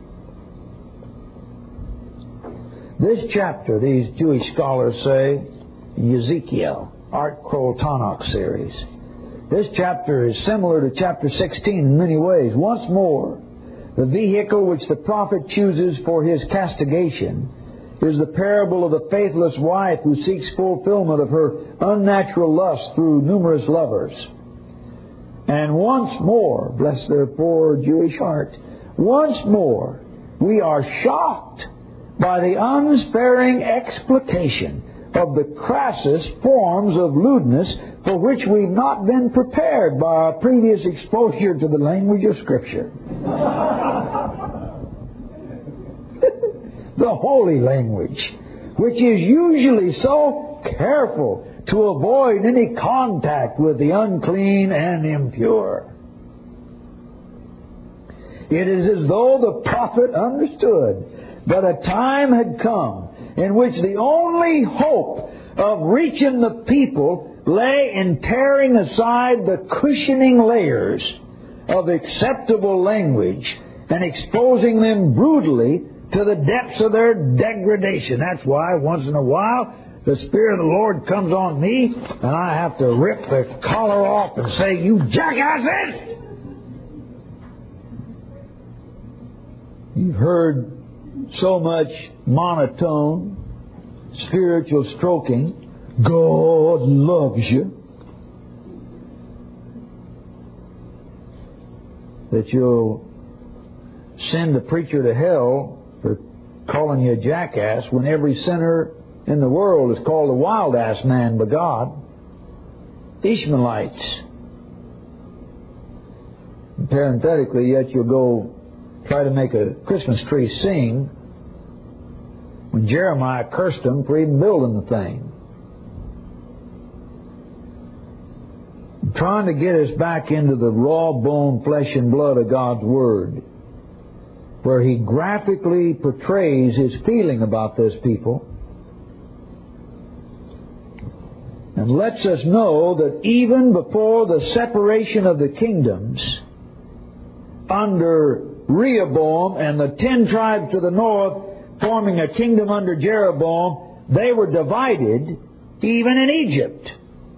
S1: This chapter, these Jewish scholars say, Ezekiel, Art Kroll Tanakh series. This chapter is similar to chapter 16 in many ways. Once more, the vehicle which the prophet chooses for his castigation is the parable of the faithless wife who seeks fulfillment of her unnatural lust through numerous lovers. And once more, bless their poor Jewish heart, once more we are shocked by the unsparing explication of the crassest forms of lewdness for which we've not been prepared by our previous exposure to the language of Scripture. The holy language, which is usually so careful to avoid any contact with the unclean and impure. It is as though the prophet understood that a time had come in which the only hope of reaching the people lay in tearing aside the cushioning layers of acceptable language and exposing them brutally to the depths of their degradation. That's why once in a while the Spirit of the Lord comes on me and I have to rip the collar off and say, "You jackasses!" You've heard so much monotone, spiritual stroking. God loves you. That you'll send the preacher to hell for calling you a jackass when every sinner in the world is called a wild-ass man by God. Ishmaelites. And parenthetically, yet you'll go try to make a Christmas tree sing when Jeremiah cursed them for even building the thing. Trying to get us back into the raw bone, flesh and blood of God's Word, where He graphically portrays His feeling about this people and lets us know that even before the separation of the kingdoms under Rehoboam and the 10 tribes to the north forming a kingdom under Jeroboam, they were divided even in Egypt.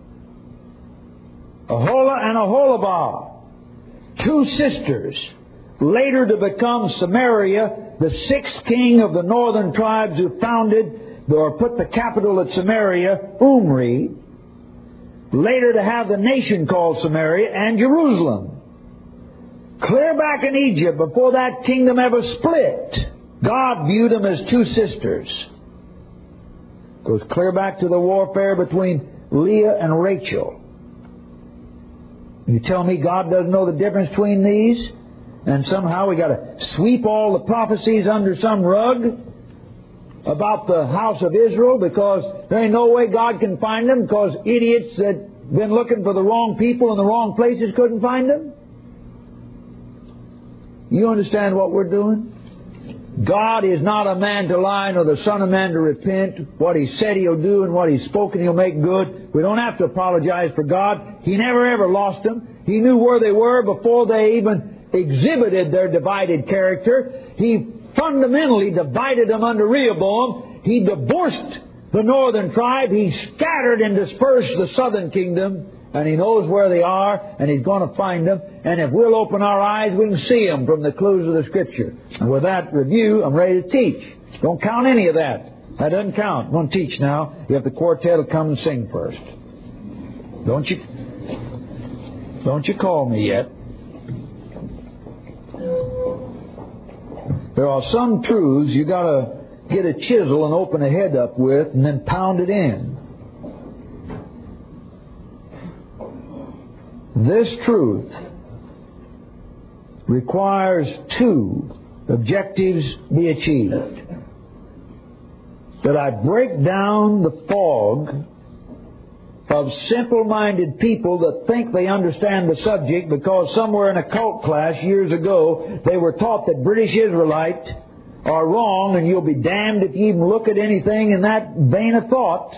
S1: Aholah and Aholabah, 2 sisters, later to become Samaria, the 6th king of the northern tribes who founded or put the capital at Samaria, Omri, later to have the nation called Samaria and Jerusalem. Clear back in Egypt, before that kingdom ever split, God viewed them as 2 sisters. Goes clear back to the warfare between Leah and Rachel. You tell me God doesn't know the difference between these? And somehow we got to sweep all the prophecies under some rug about the house of Israel because there ain't no way God can find them because idiots that been looking for the wrong people in the wrong places couldn't find them? You understand what we're doing? God is not a man to lie, nor the Son of Man to repent. What He said He'll do and what He's spoken He'll make good. We don't have to apologize for God. He never ever lost them. He knew where they were before they even exhibited their divided character. He fundamentally divided them under Rehoboam. He divorced the northern tribe. He scattered and dispersed the southern kingdom. And He knows where they are, and He's going to find them. And if we'll open our eyes, we can see them from the clues of the Scripture. And with that review, I'm ready to teach. Don't count any of that. That doesn't count. I'm going to teach now. You have the quartet will come and sing first. Don't you call me yet. There are some truths you got to get a chisel and open a head up with, and then pound it in. This truth requires 2 objectives be achieved. That I break down the fog of simple-minded people that think they understand the subject because somewhere in a cult class years ago they were taught that British Israelites are wrong and you'll be damned if you even look at anything in that vein of thought.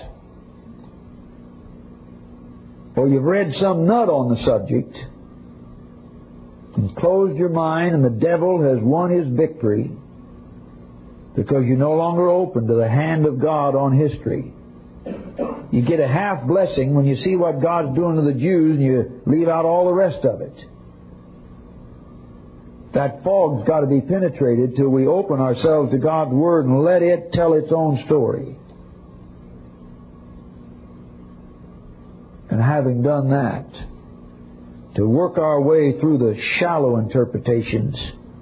S1: Or you've read some nut on the subject and closed your mind and the devil has won his victory because you're no longer open to the hand of God on history. You get a half blessing when you see what God's doing to the Jews and you leave out all the rest of it. That fog's got to be penetrated till we open ourselves to God's Word and let it tell its own story. And having done that, to work our way through the shallow interpretations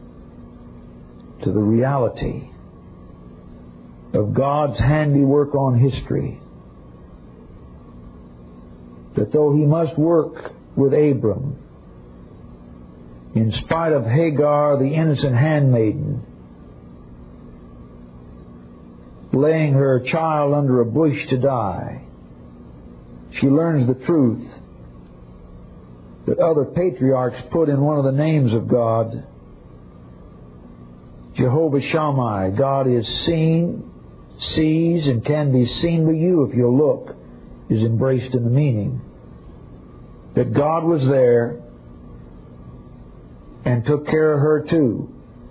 S1: to the reality of God's handiwork on history. That though He must work with Abram, in spite of Hagar, the innocent handmaiden, laying her child under a bush to die, she learns the truth that other patriarchs put in one of the names of God. Jehovah Shammai, God is seen, sees, and can be seen by you if you'll look, is embraced in the meaning. That God was there and took care of her too.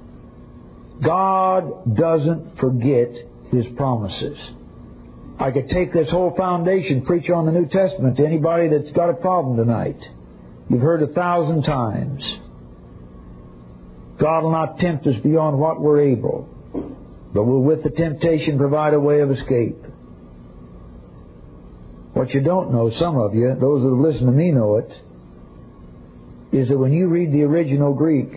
S1: God doesn't forget His promises. I could take this whole foundation, preach on the New Testament to anybody that's got a problem tonight. You've heard 1,000 times. God will not tempt us beyond what we're able, but will with the temptation provide a way of escape. What you don't know, some of you, those that have listened to me know it, is that when you read the original Greek,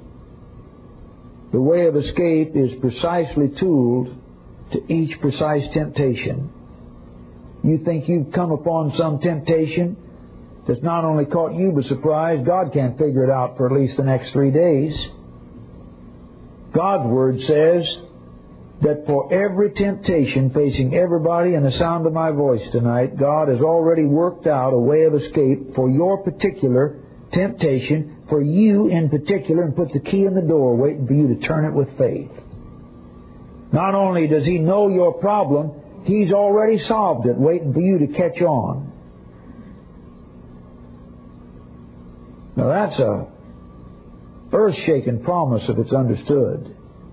S1: the way of escape is precisely tooled to each precise temptation. You think you've come upon some temptation that's not only caught you by surprise, God can't figure it out for at least the next 3 days. God's Word says that for every temptation facing everybody in the sound of my voice tonight, God has already worked out a way of escape for your particular temptation, for you in particular, and put the key in the door waiting for you to turn it with faith. Not only does He know your problem, He's already solved it, waiting for you to catch on. Now that's a earth-shaking promise if it's understood.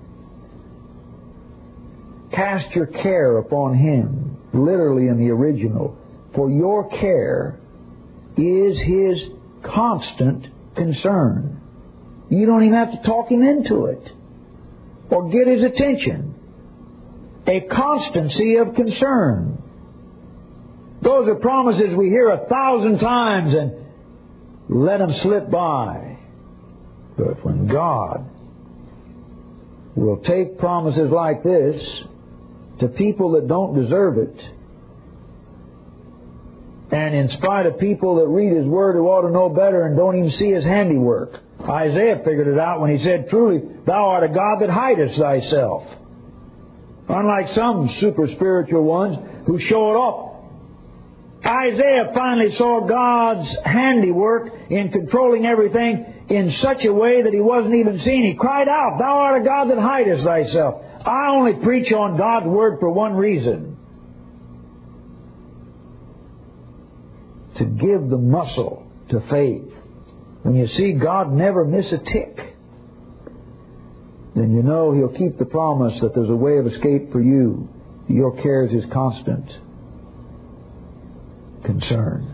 S1: Cast your care upon Him, literally in the original, for your care is His constant concern. You don't even have to talk Him into it or get His attention. A constancy of concern. Those are promises we hear 1,000 times and let them slip by. But when God will take promises like this to people that don't deserve it, and in spite of people that read His Word who ought to know better and don't even see His handiwork. Isaiah figured it out when he said, "Truly, Thou art a God that hidest Thyself." Unlike some super spiritual ones who show it off. Isaiah finally saw God's handiwork in controlling everything in such a way that he wasn't even seen. He cried out, "Thou art a God that hidest Thyself." I only preach on God's Word for one reason. To give the muscle to faith. When you see God never miss a tick, then you know He'll keep the promise that there's a way of escape for you. Your care is His constant concern.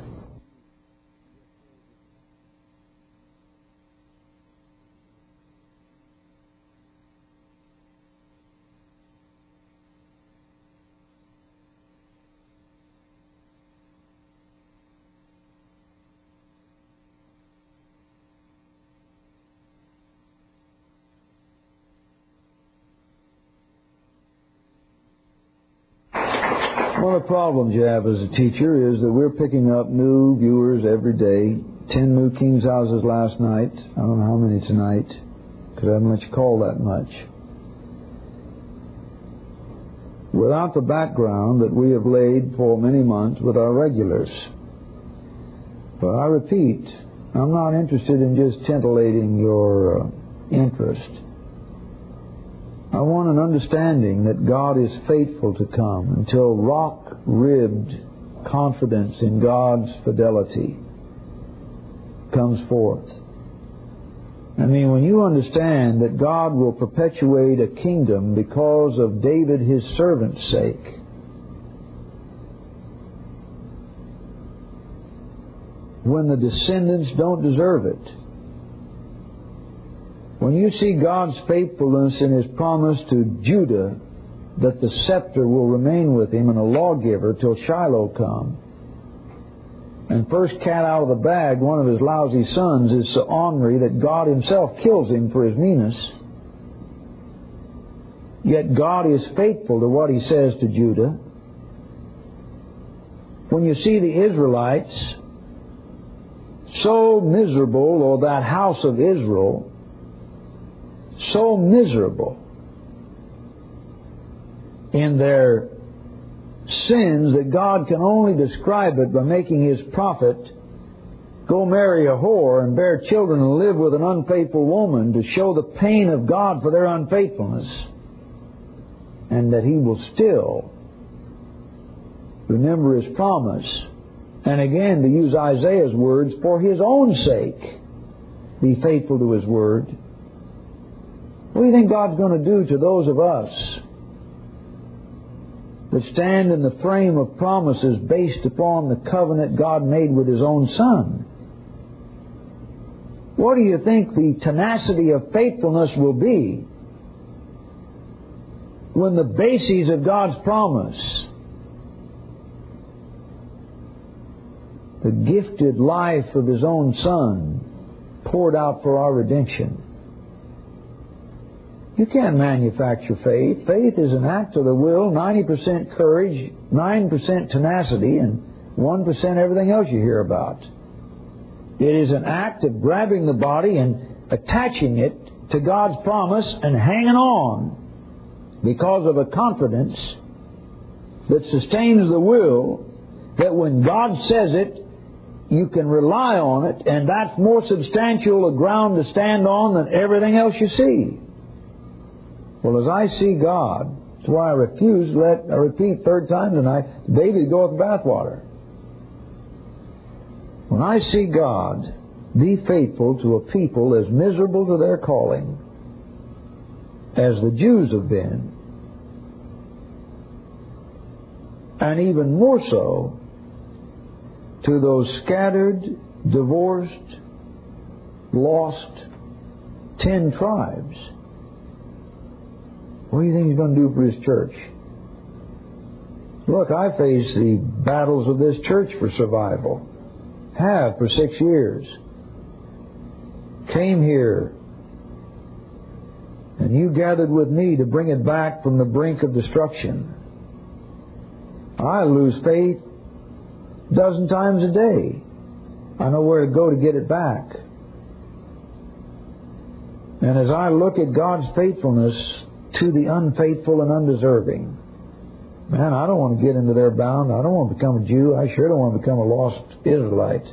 S1: One of the problems you have as a teacher is that we're picking up new viewers every day. 10 new King's houses last night. I don't know how many tonight, because I haven't let you call that much. Without the background that we have laid for many months with our regulars. But I repeat, I'm not interested in just titillating your interest. I want an understanding that God is faithful to come until rock-ribbed confidence in God's fidelity comes forth. I mean, when you understand that God will perpetuate a kingdom because of David, His servant's sake, when the descendants don't deserve it, when you see God's faithfulness in His promise to Judah that the scepter will remain with him and a lawgiver till Shiloh come, and first cat out of the bag, one of his lousy sons, is so ornery that God Himself kills him for his meanness, yet God is faithful to what He says to Judah. When you see the Israelites so miserable, or that house of Israel so miserable in their sins that God can only describe it by making His prophet go marry a whore and bear children and live with an unfaithful woman to show the pain of God for their unfaithfulness, and that He will still remember His promise, and again, to use Isaiah's words, for His own sake be faithful to His Word. What do you think God's going to do to those of us that stand in the frame of promises based upon the covenant God made with His own Son? What do you think the tenacity of faithfulness will be when the bases of God's promise, the gifted life of His own Son, poured out for our redemption? You can't manufacture faith. Faith is an act of the will, 90% courage, 9% tenacity, and 1% everything else you hear about. It is an act of grabbing the body and attaching it to God's promise and hanging on because of a confidence that sustains the will, that when God says it, you can rely on it, and that's more substantial a ground to stand on than everything else you see. Well, as I see God, that's why I refuse to I repeat third time tonight, baby go with the bathwater. When I see God be faithful to a people as miserable to their calling as the Jews have been, and even more so to those scattered, divorced, lost 10 tribes, what do you think He's going to do for His church? Look, I face the battles of this church for survival. Have for 6 years. Came here, and you gathered with me to bring it back from the brink of destruction. I lose faith a dozen times a day. I know where to go to get it back. And as I look at God's faithfulness to the unfaithful and undeserving, man, I don't want to get into their bound. I don't want to become a Jew. I sure don't want to become a lost Israelite.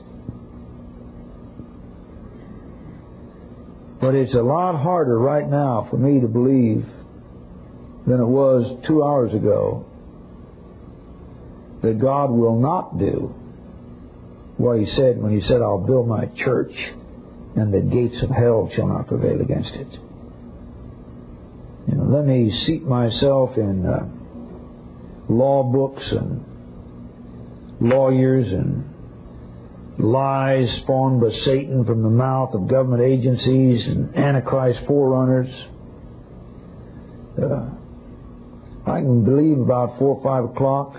S1: But it's a lot harder right now for me to believe than it was 2 hours ago that God will not do what He said when He said, I'll build my church and the gates of hell shall not prevail against it. Let me seat myself in law books and lawyers and lies spawned by Satan from the mouth of government agencies and Antichrist forerunners. I can believe about 4 or 5 o'clock.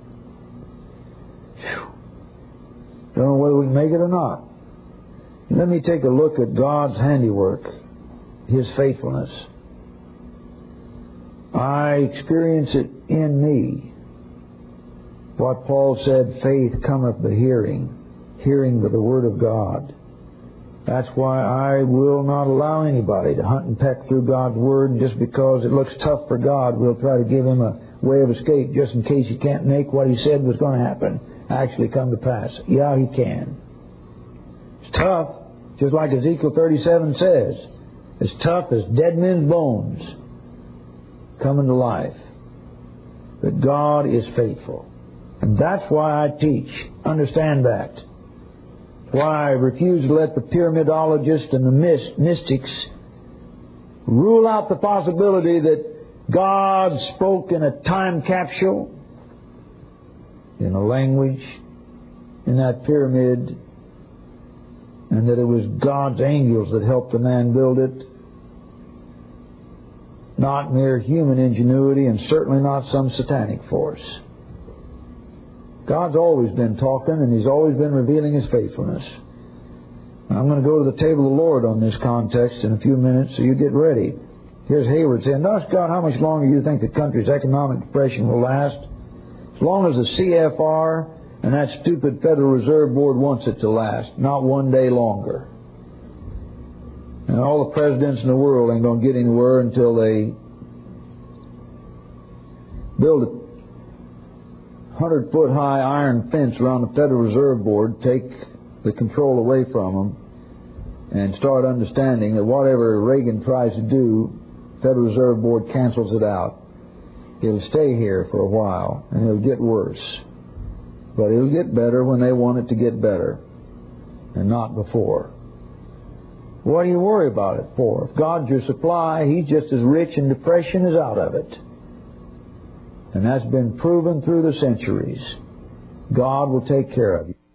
S1: Don't know whether we can make it or not. Let me take a look at God's handiwork, His faithfulness. I experience it in me. What Paul said, faith cometh by hearing, hearing by the Word of God. That's why I will not allow anybody to hunt and peck through God's Word, and just because it looks tough for God, we'll try to give Him a way of escape just in case He can't make what He said was going to happen actually come to pass. Yeah, He can. It's tough, just like Ezekiel 37 says. It's tough as dead men's bones coming to life. But God is faithful. And that's why I teach. Understand that. Why I refuse to let the pyramidologists and the mystics rule out the possibility that God spoke in a time capsule, in a language, in that pyramid, and that it was God's angels that helped the man build it. Not mere human ingenuity, and certainly not some satanic force. God's always been talking, and He's always been revealing His faithfulness. I'm going to go to the table of the Lord on this context in a few minutes, so you get ready. Here's Hayward saying, "Thus, God, how much longer do you think the country's economic depression will last? As long as the CFR and that stupid Federal Reserve Board wants it to last, not one day longer. And all the presidents in the world ain't going to get anywhere until they build a 100-foot high iron fence around the Federal Reserve Board, take the control away from them, and start understanding that whatever Reagan tries to do, Federal Reserve Board cancels it out. It'll stay here for a while, and it'll get worse. But it'll get better when they want it to get better, and not before. What do you worry about it for? If God's your supply, He's just as rich in depression as out of it. And that's been proven through the centuries. God will take care of you.